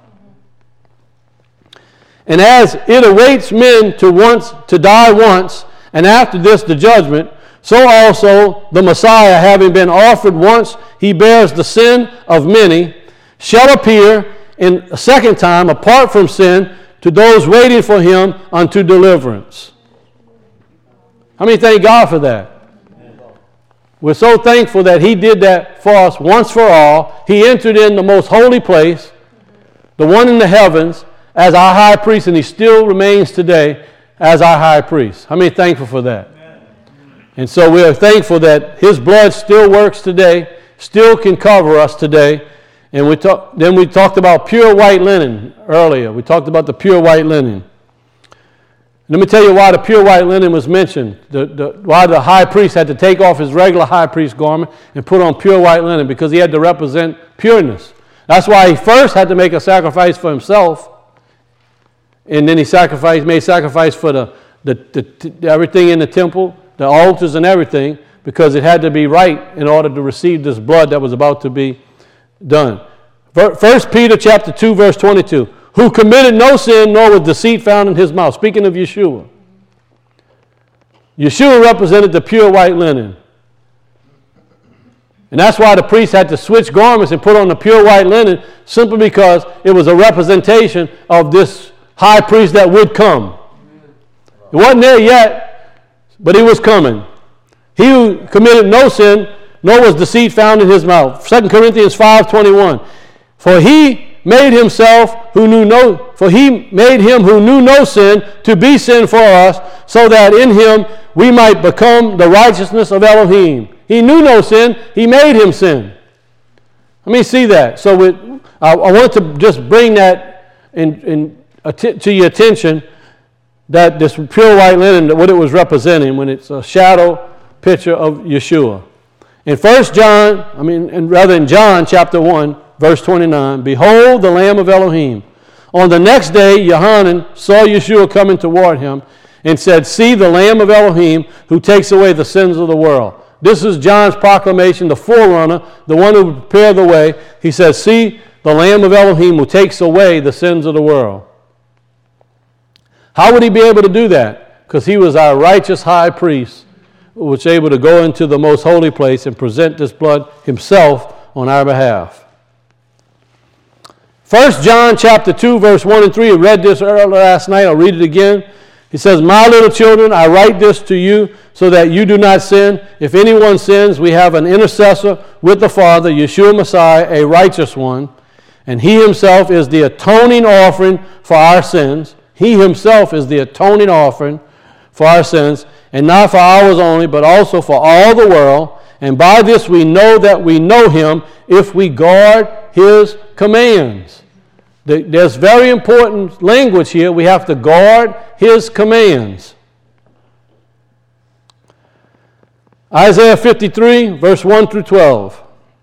And as it awaits men to once to die once, and after this the judgment, so also the Messiah, having been offered once, he bears the sin of many, shall appear in a second time apart from sin to those waiting for him unto deliverance. How many thank God for that? We're so thankful that he did that for us once for all. He entered in the most holy place, the one in the heavens, as our high priest, and he still remains today as our high priest. How many thankful for that? And so we are thankful that his blood still works today, still can cover us today. And we talk, then we talked about pure white linen earlier. We talked about the pure white linen. Let me tell you why the pure white linen was mentioned, the, the, why the high priest had to take off his regular high priest garment and put on pure white linen, because he had to represent pureness. That's why he first had to make a sacrifice for himself, and then he sacrificed, made sacrifice for the, the, the, the everything in the temple, the altars and everything, because it had to be right in order to receive this blood that was about to be done. First Peter chapter two, verse twenty-two. Who committed no sin, nor was deceit found in his mouth. Speaking of Yeshua. Yeshua represented the pure white linen. And that's why the priest had to switch garments and put on the pure white linen, simply because it was a representation of this high priest that would come. It wasn't there yet, but he was coming. He who committed no sin, nor was deceit found in his mouth. Second Corinthians five twenty-one. For he made himself who knew no, for he made him who knew no sin to be sin for us, so that in him we might become the righteousness of Elohim. He knew no sin, he made him sin. Let me see that. So we, I, I want to just bring that in, in, att- to your attention, that this pure white linen, what it was representing, when it's a shadow picture of Yeshua. In First John, I mean, and rather in John chapter one, verse twenty-nine, behold the Lamb of Elohim. On the next day, Yohanan saw Yeshua coming toward him and said, see the Lamb of Elohim who takes away the sins of the world. This is John's proclamation, the forerunner, the one who prepared the way. He says, see the Lamb of Elohim who takes away the sins of the world. How would he be able to do that? Because he was our righteous high priest, who was able to go into the most holy place and present this blood himself on our behalf. First John chapter two, verse one and three. I read this earlier last night. I'll read it again. He says, my little children, I write this to you so that you do not sin. If anyone sins, we have an intercessor with the Father, Yeshua Messiah, a righteous one. And he himself is the atoning offering for our sins. He himself is the atoning offering for our sins, and not for ours only, but also for all the world. And by this we know that we know him, if we guard his commands. There's very important language here. We have to guard his commands. Isaiah fifty-three, verse one through twelve.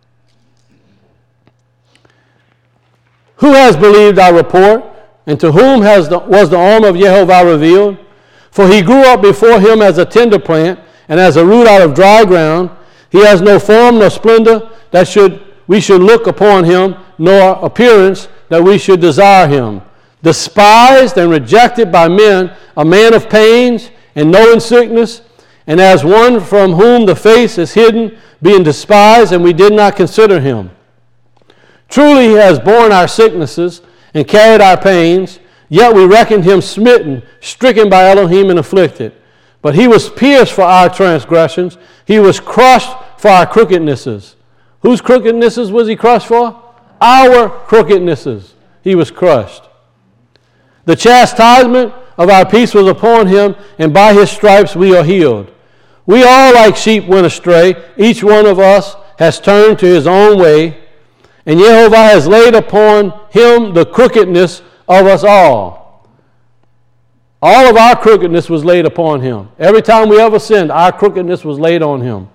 Who has believed our report, and to whom has the, was the arm of Jehovah revealed? For he grew up before him as a tender plant, and as a root out of dry ground. He has no form nor splendor that should we should look upon him, nor appearance that we should desire him. Despised and rejected by men, a man of pains and knowing sickness, and as one from whom the face is hidden, being despised, and we did not consider him. Truly he has borne our sicknesses and carried our pains, yet we reckoned him smitten, stricken by Elohim and afflicted. But he was pierced for our transgressions. He was crushed for our crookednesses. Whose crookednesses was he crushed for? Our crookednesses. He was crushed. The chastisement of our peace was upon him, and by his stripes we are healed. We all like sheep went astray. Each one of us has turned to his own way, and Jehovah has laid upon him the crookedness of us all. All of our crookedness was laid upon him. Every time we ever sinned, our crookedness was laid on him.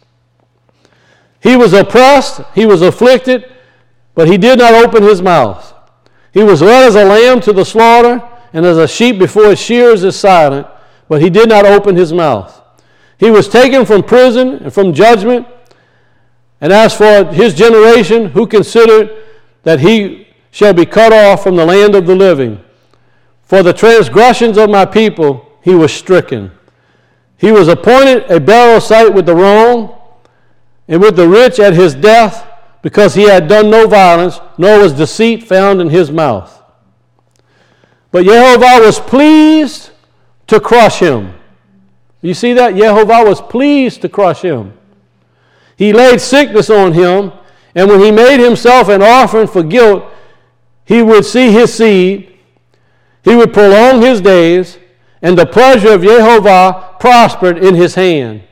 He was oppressed, he was afflicted, but he did not open his mouth. He was led as a lamb to the slaughter, and as a sheep before its shearers is silent, but he did not open his mouth. He was taken from prison and from judgment, and as for his generation, who considered that he shall be cut off from the land of the living? For the transgressions of my people he was stricken. He was appointed a burial site with the wrong, and with the rich at his death, because he had done no violence, nor was deceit found in his mouth. But Jehovah was pleased to crush him. You see that? Jehovah was pleased to crush him. He laid sickness on him, and when he made himself an offering for guilt, he would see his seed, he would prolong his days, and the pleasure of Jehovah prospered in his hand.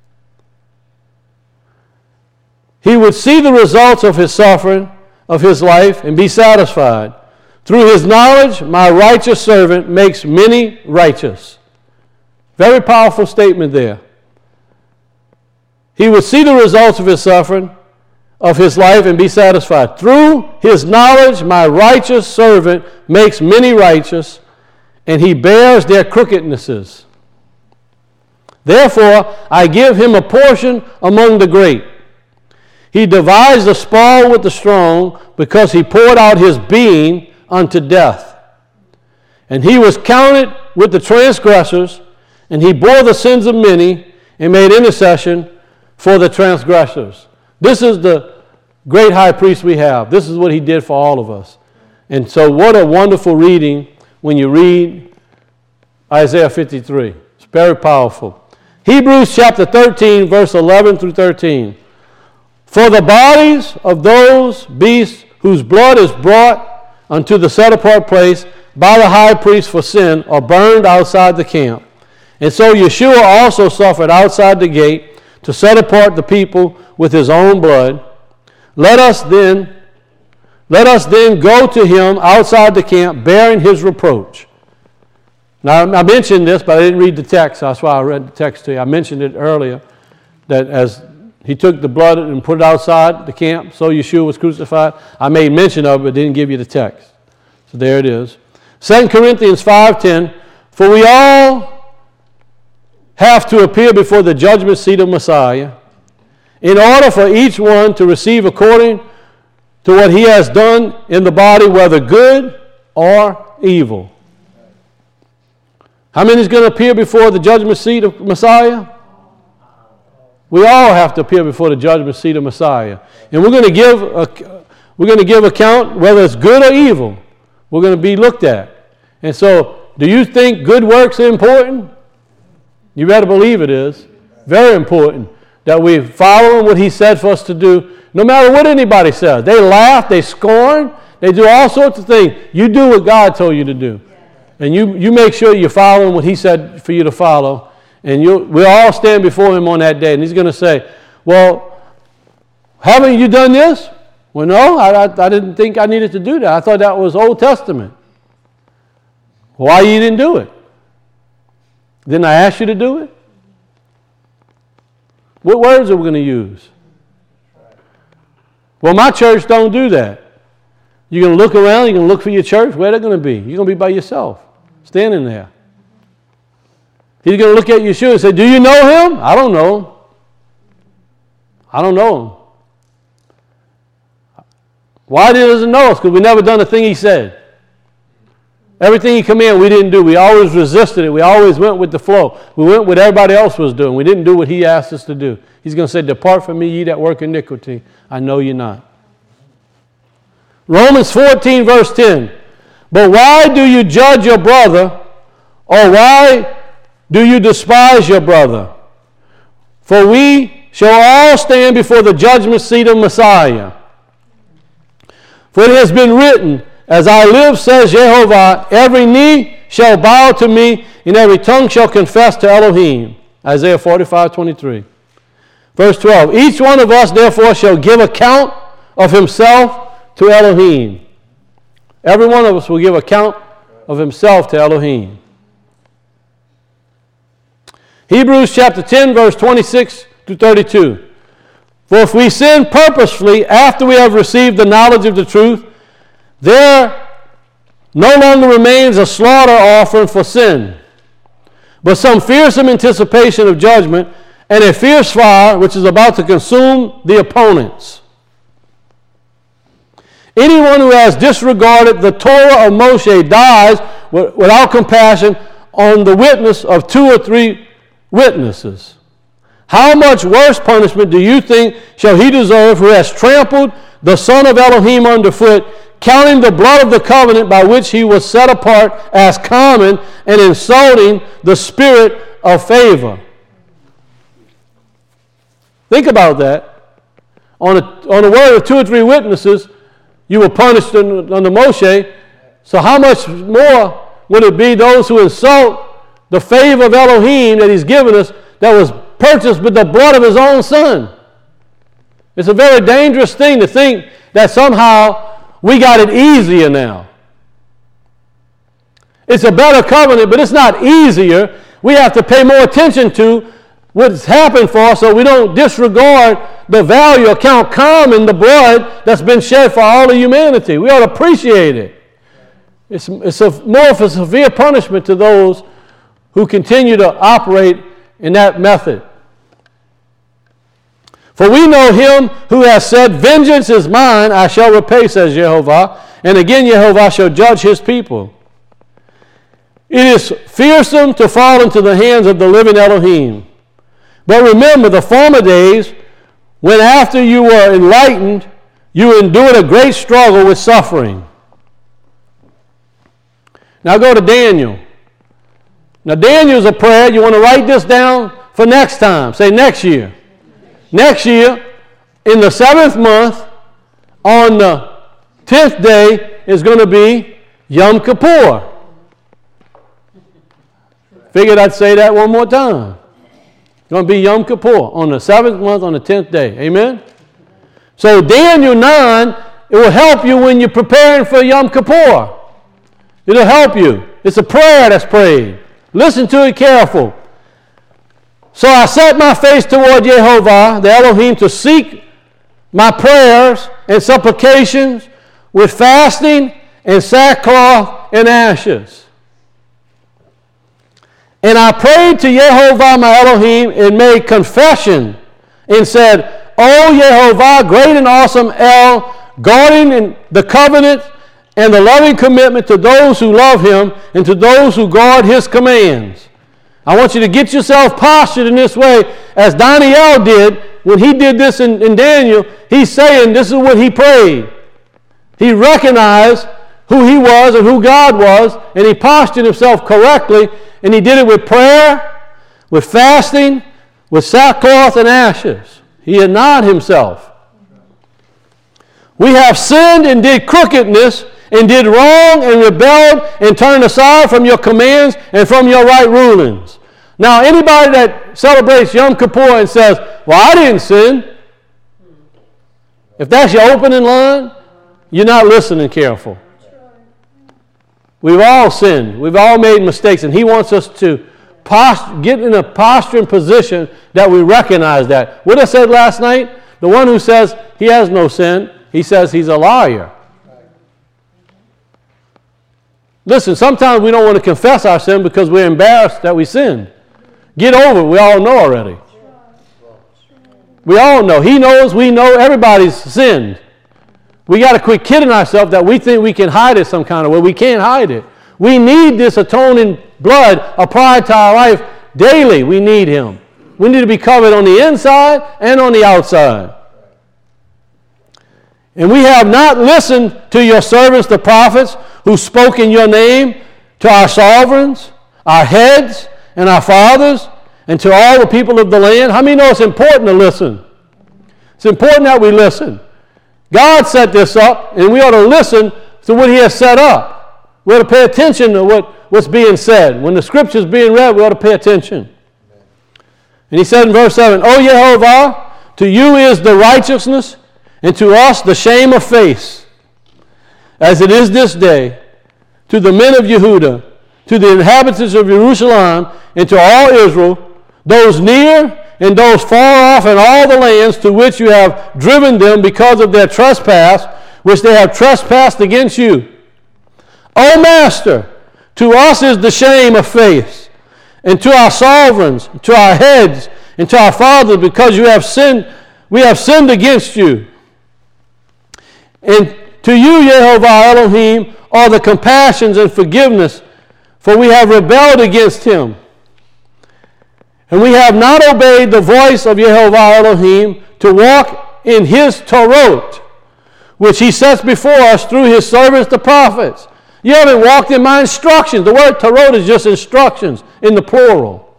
He would see the results of his suffering, of his life, and be satisfied. Through his knowledge, my righteous servant makes many righteous. Very powerful statement there. He would see the results of his suffering, of his life, and be satisfied. Through his knowledge, my righteous servant makes many righteous, and he bears their crookednesses. Therefore, I give him a portion among the great. He divides the spoil with the strong, because he poured out his being unto death. And he was counted with the transgressors, and he bore the sins of many, and made intercession for the transgressors. This is the great high priest we have. This is what he did for all of us. And so what a wonderful reading when you read Isaiah fifty-three. It's very powerful. Hebrews chapter thirteen, verse eleven through thirteen. For the bodies of those beasts whose blood is brought unto the set-apart place by the high priest for sin are burned outside the camp. And so Yeshua also suffered outside the gate to set apart the people with his own blood. Let us then, let us then go to him outside the camp, bearing his reproach. Now, I mentioned this, but I didn't read the text. That's why I read the text to you. I mentioned it earlier, that as he took the blood and put it outside the camp, so Yeshua was crucified. I made mention of it, but didn't give you the text. So there it is. Second Corinthians five ten, for we all have to appear before the judgment seat of Messiah, in order for each one to receive according to what he has done in the body, whether good or evil. How many is going to appear before the judgment seat of Messiah? We all have to appear before the judgment seat of Messiah. And we're going to give a, we're going to give account whether it's good or evil. We're going to be looked at. And so, do you think good works are important? You better believe it is. Very important that we follow what he said for us to do, no matter what anybody says. They laugh, they scorn, they do all sorts of things. You do what God told you to do. And you, you make sure you're following what he said for you to follow. And you, we'll all stand before him on that day. And he's going to say, well, haven't you done this? Well, no, I, I, I didn't think I needed to do that. I thought that was Old Testament. Why you didn't do it? Didn't I ask you to do it? What words are we going to use? Well, my church don't do that. You're going to look around, you're going to look for your church. Where they're going to be? You're going to be by yourself, standing there. He's going to look at Yeshua and say, do you know him? I don't know him. I don't know him. Why he doesn't know us? Because we never done the thing he said. Everything he commanded, we didn't do. We always resisted it. We always went with the flow. We went with what everybody else was doing. We didn't do what he asked us to do. He's going to say, depart from me, ye that work iniquity. I know you not. Romans fourteen, verse ten. But why do you judge your brother, or why do you despise your brother? For we shall all stand before the judgment seat of Messiah. For it has been written, as I live, says Jehovah, every knee shall bow to me, and every tongue shall confess to Elohim. Isaiah forty-five twenty-three. Verse twelve, each one of us therefore shall give account of himself to Elohim. Every one of us will give account of himself to Elohim. Hebrews chapter ten, verse twenty-six to thirty-two. For if we sin purposefully after we have received the knowledge of the truth, there no longer remains a slaughter offering for sin, but some fearsome anticipation of judgment and a fierce fire which is about to consume the opponents. Anyone who has disregarded the Torah of Moshe dies without compassion on the witness of two or three witnesses. How much worse punishment do you think shall he deserve who has trampled the Son of Elohim underfoot, counting the blood of the covenant by which he was set apart as common, and insulting the spirit of favor? Think about that. On a, on the word of two or three witnesses, you were punished under Moshe. So how much more would it be those who insult the favor of Elohim that he's given us, that was purchased with the blood of his own son? It's a very dangerous thing to think that somehow we got it easier now. It's a better covenant, but it's not easier. We have to pay more attention to what's happened for us so we don't disregard the value or count common the blood that's been shed for all of humanity. We ought to appreciate it. It's, it's a, more of a severe punishment to those who continue to operate in that method. For we know him who has said, vengeance is mine, I shall repay, says Jehovah. And again Jehovah shall judge his people. It is fearsome to fall into the hands of the living Elohim. But remember the former days when after you were enlightened, you endured a great struggle with suffering. Now go to Daniel. Now Daniel's a prayer. You want to write this down for next time. Say next year. Next year, in the seventh month, on the tenth day, is going to be Yom Kippur. Figured I'd say that one more time. It's going to be Yom Kippur on the seventh month, on the tenth day. Amen? So Daniel nine, it will help you when you're preparing for Yom Kippur. It'll help you. It's a prayer that's prayed. Listen to it careful. So I set my face toward Jehovah, the Elohim, to seek my prayers and supplications with fasting and sackcloth and ashes. And I prayed to Jehovah, my Elohim, and made confession and said, O Jehovah, great and awesome El, guarding in the covenant and the loving commitment to those who love him and to those who guard his commands. I want you to get yourself postured in this way, as Daniel did when he did this in, in Daniel. He's saying this is what he prayed. He recognized who he was and who God was, and he postured himself correctly, and he did it with prayer, with fasting, with sackcloth and ashes. He denied himself. We have sinned and did crookedness, and did wrong and rebelled and turned aside from your commands and from your right rulings. Now, anybody that celebrates Yom Kippur and says, well, I didn't sin, if that's your opening line, you're not listening careful. We've all sinned. We've all made mistakes, and he wants us to post- get in a posturing position that we recognize that. What I said last night, the one who says he has no sin, he says he's a liar. Listen, sometimes we don't want to confess our sin because we're embarrassed that we sinned. Get over it. We all know already. We all know. He knows, we know, everybody's sinned. We got to quit kidding ourselves that we think we can hide it some kind of way. We can't hide it. We need this atoning blood applied to our life daily. We need him. We need to be covered on the inside and on the outside. And we have not listened to your servants, the prophets, who spoke in your name to our sovereigns, our heads, and our fathers and to all the people of the land. How many know it's important to listen? It's important that we listen. God set this up, and we ought to listen to what he has set up. We ought to pay attention to what, what's being said. When the scripture is being read, we ought to pay attention. And he said in verse seven, O Yehovah, to you is the righteousness, and to us the shame of face, as it is this day, to the men of Yehudah, to the inhabitants of Jerusalem, and to all Israel, those near and those far off in all the lands to which you have driven them because of their trespass, which they have trespassed against you. O Master, to us is the shame of face, and to our sovereigns, to our heads, and to our fathers, because you have sinned, we have sinned against you. And to you, Yehovah Elohim, are the compassions and forgiveness, for we have rebelled against him. And we have not obeyed the voice of Yehovah Elohim to walk in his Torah, which he sets before us through his servants, the prophets. You haven't walked in my instructions. The word Torah is just instructions in the plural.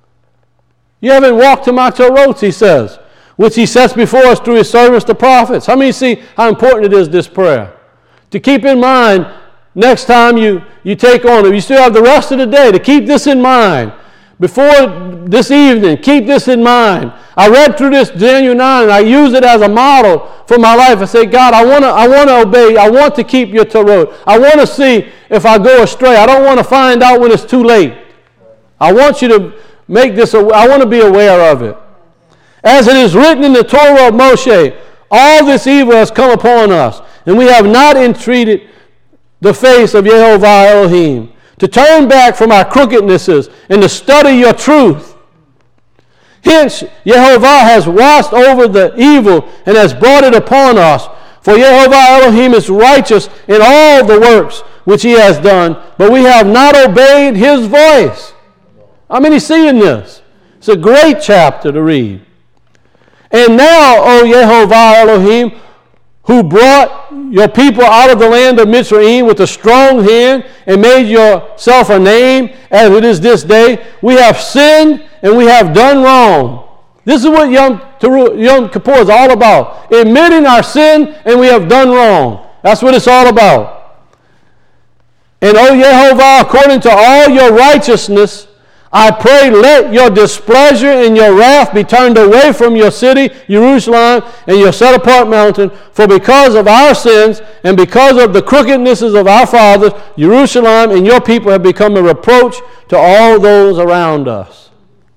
You haven't walked in my Torah, he says, which he sets before us through his servants, the prophets. How many see how important it is, this prayer? To keep in mind next time you, you take on it. You still have the rest of the day to keep this in mind. Before this evening, keep this in mind. I read through this Daniel nine, and I use it as a model for my life. I say, God, I want to I want to obey. I want to keep your Torah. I want to see if I go astray. I don't want to find out when it's too late. I want you to make this, I want to be aware of it. As it is written in the Torah of Moshe, all this evil has come upon us, and we have not entreated the face of Yehovah Elohim, to turn back from our crookednesses and to study your truth. Hence, Yehovah has watched over the evil and has brought it upon us. For Yehovah Elohim is righteous in all the works which he has done, but we have not obeyed his voice. How many seeing this? It's a great chapter to read. And now, O Yehovah Elohim, who brought your people out of the land of Mitzrayim with a strong hand and made yourself a name as it is this day, we have sinned and we have done wrong. This is what Yom, Yom Kippur is all about. Admitting our sin and we have done wrong. That's what it's all about. And O Yehovah, according to all your righteousness, I pray, let your displeasure and your wrath be turned away from your city, Jerusalem, and your set-apart mountain. For because of our sins and because of the crookednesses of our fathers, Jerusalem and your people have become a reproach to all those around us.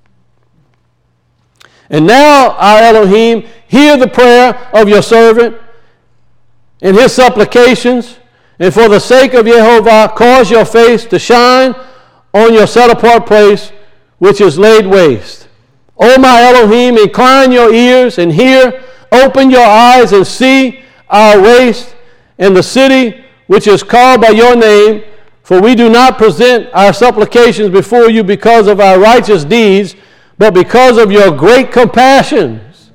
And now, our Elohim, hear the prayer of your servant and his supplications, and for the sake of Yehovah, cause your face to shine on your set-apart place, which is laid waste. O my Elohim, incline your ears and hear, open your eyes and see our waste and the city which is called by your name, for we do not present our supplications before you because of our righteous deeds, but because of your great compassions.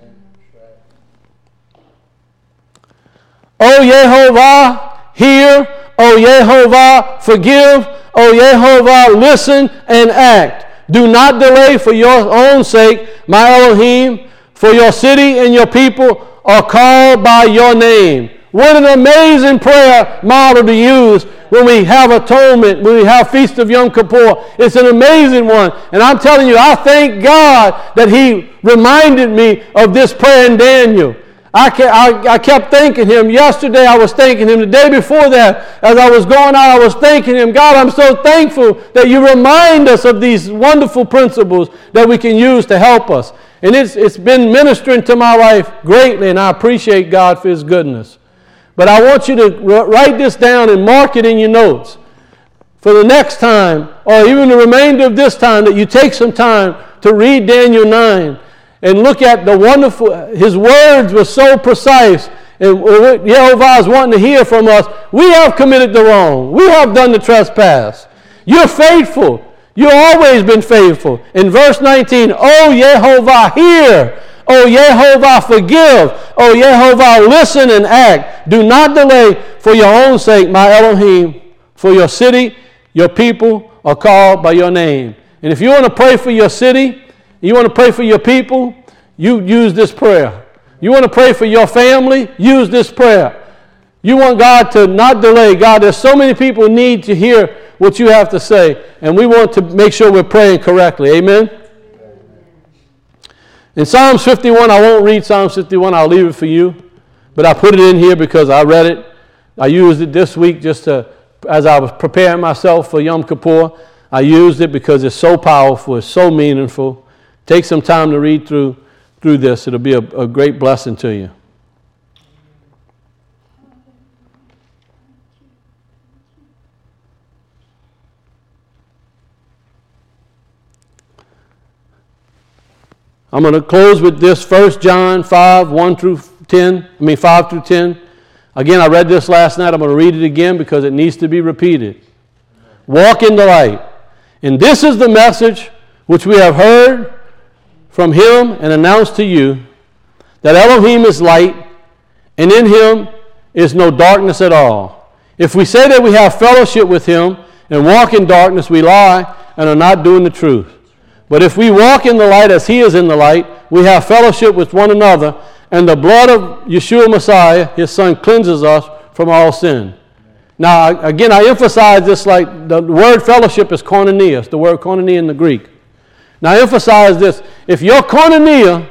O Yehovah, hear. O Yehovah, forgive. O Yehovah, listen and act. Do not delay for your own sake, my Elohim, for your city and your people are called by your name. What an amazing prayer model to use when we have atonement, when we have Feast of Yom Kippur. It's an amazing one. And I'm telling you, I thank God that he reminded me of this prayer in Daniel. I kept, I, I kept thanking him. Yesterday I was thanking him. The day before that, as I was going out, I was thanking him. God, I'm so thankful that you remind us of these wonderful principles that we can use to help us. And it's, it's been ministering to my life greatly, and I appreciate God for his goodness. But I want you to write this down and mark it in your notes for the next time, or even the remainder of this time, that you take some time to read Daniel nine. And look at the wonderful, his words were so precise. And what Yehovah is wanting to hear from us, we have committed the wrong. We have done the trespass. You're faithful. You've always been faithful. In verse nineteen, O Yehovah, hear. O Yehovah, forgive. O Yehovah, listen and act. Do not delay for your own sake, my Elohim, for your city, your people are called by your name. And if you want to pray for your city, you want to pray for your people, you use this prayer. You want to pray for your family, use this prayer. You want God to not delay. God, there's so many people need to hear what you have to say, and we want to make sure we're praying correctly. Amen? In Psalms fifty-one, I won't read Psalms fifty-one. I'll leave it for you. But I put it in here because I read it. I used it this week just to, as I was preparing myself for Yom Kippur, I used it because it's so powerful, it's so meaningful. Take some time to read through, through this. It'll be a, a great blessing to you. I'm going to close with this, First John five, one through ten, I mean five through ten. Again, I read this last night. I'm going to read it again because it needs to be repeated. Walk in the light. And this is the message which we have heard from him and announced to you, that Elohim is light, and in him is no darkness at all. If we say that we have fellowship with him and walk in darkness, we lie and are not doing the truth. But if we walk in the light as he is in the light, we have fellowship with one another, and the blood of Yeshua Messiah, his son, cleanses us from all sin. Now, again, I emphasize this, like the word fellowship is koinonia. It's the word koinonia in the Greek. Now, I emphasize this. If your koinonia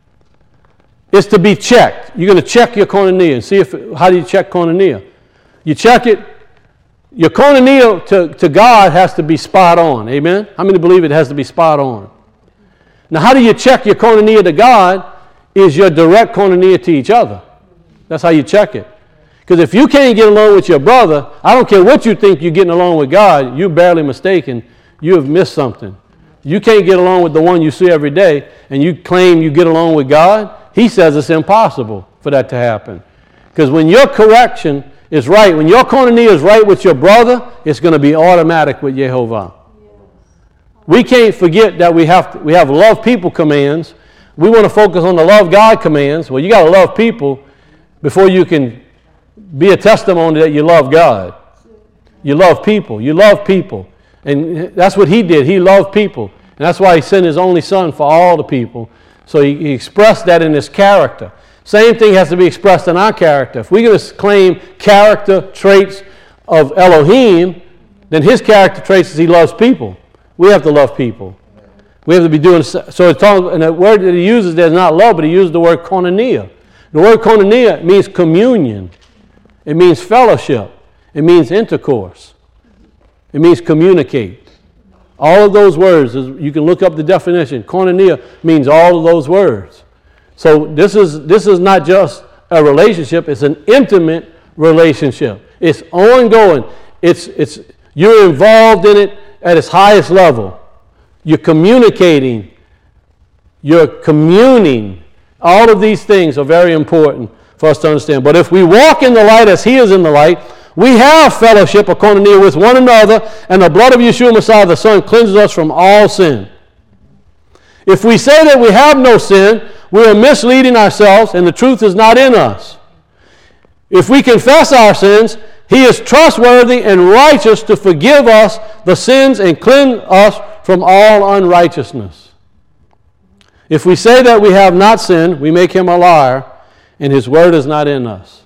is to be checked, you're going to check your koinonia and see if, how do you check koinonia? You check it. Your koinonia to, to God has to be spot on. Amen? How many believe it has to be spot on? Now, how do you check your koinonia to God? Is your direct koinonia to each other. That's how you check it. Because if you can't get along with your brother, I don't care what you think you're getting along with God, you're barely mistaken. You have missed something. You can't get along with the one you see every day, and you claim you get along with God. He says it's impossible for that to happen. Because when your correction is right, when your koinonia is right with your brother, it's going to be automatic with Yehovah. We can't forget that we have to, we have love people commands. We want to focus on the love God commands. Well, you got to love people before you can be a testimony that you love God. You love people. You love people. And that's what he did. He loved people. And that's why he sent his only son for all the people. So he, he expressed that in his character. Same thing has to be expressed in our character. If we're going to claim character traits of Elohim, then his character traits is he loves people. We have to love people. We have to be doing, so it's talking, and the word that he uses there is not love, but he uses the word koinonia. The word koinonia means communion. It means fellowship. It means intercourse. It means communicate. All of those words, you can look up the definition. Koinonia means all of those words. So this is this is not just a relationship, it's an intimate relationship. It's ongoing. It's it's you're involved in it at its highest level. You're communicating. You're communing. All of these things are very important for us to understand. But if we walk in the light as he is in the light, we have fellowship, a koinonia, with one another, and the blood of Yeshua Messiah, the Son, cleanses us from all sin. If we say that we have no sin, we are misleading ourselves, and the truth is not in us. If we confess our sins, he is trustworthy and righteous to forgive us the sins and cleanse us from all unrighteousness. If we say that we have not sinned, we make him a liar, and his word is not in us.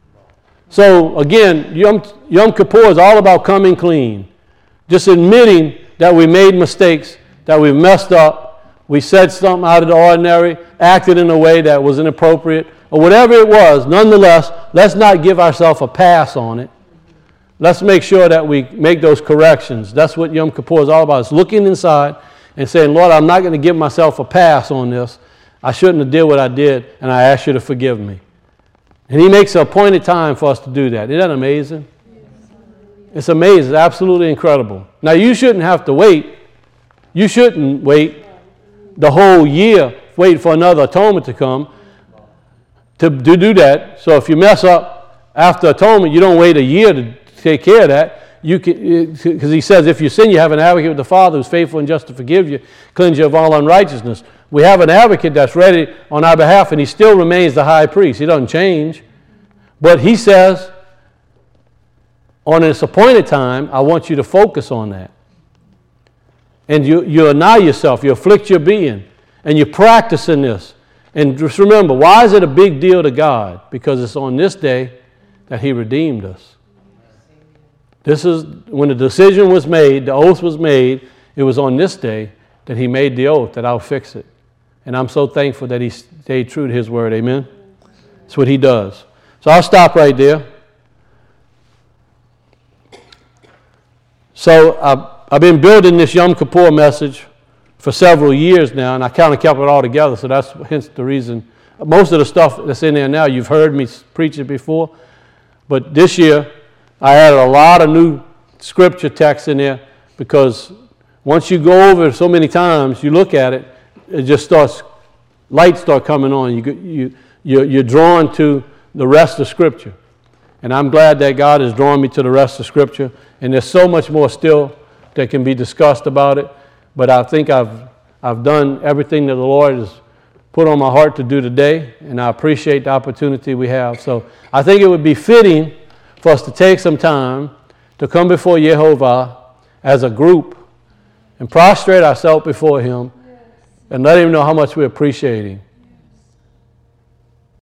So again, Yom, Yom Kippur is all about coming clean. Just admitting that we made mistakes, that we've messed up, we said something out of the ordinary, acted in a way that was inappropriate, or whatever it was. Nonetheless, let's not give ourselves a pass on it. Let's make sure that we make those corrections. That's what Yom Kippur is all about. It's looking inside and saying, Lord, I'm not going to give myself a pass on this. I shouldn't have did what I did, and I ask you to forgive me. And he makes an appointed time for us to do that. Isn't that amazing? It's amazing. It's absolutely incredible. Now, you shouldn't have to wait. You shouldn't wait the whole year, wait for another atonement to come to, to do that. So if you mess up after atonement, you don't wait a year to take care of that. You can, because he says, if you sin, you have an advocate with the Father who's faithful and just to forgive you, cleanse you of all unrighteousness. We have an advocate that's ready on our behalf, and he still remains the high priest. He doesn't change. But he says, on this appointed time, I want you to focus on that. And you, you annoy yourself, you afflict your being, and you're practicing this. And just remember, why is it a big deal to God? Because it's on this day that he redeemed us. This is when the decision was made, the oath was made, it was on this day that he made the oath that I'll fix it. And I'm so thankful that he stayed true to his word. Amen? That's what he does. So I'll stop right there. So I've, I've been building this Yom Kippur message for several years now, and I kind of kept it all together, so that's hence the reason. Most of the stuff that's in there now, you've heard me preach it before, but this year I added a lot of new scripture texts in there because once you go over it so many times, you look at it, it just starts, lights start coming on. You, you, you're, you're drawn to the rest of Scripture. And I'm glad that God has drawn me to the rest of Scripture. And there's so much more still that can be discussed about it. But I think I've, I've done everything that the Lord has put on my heart to do today. And I appreciate the opportunity we have. So I think it would be fitting for us to take some time to come before Yehovah as a group and prostrate ourselves before him and let him know how much we appreciate him.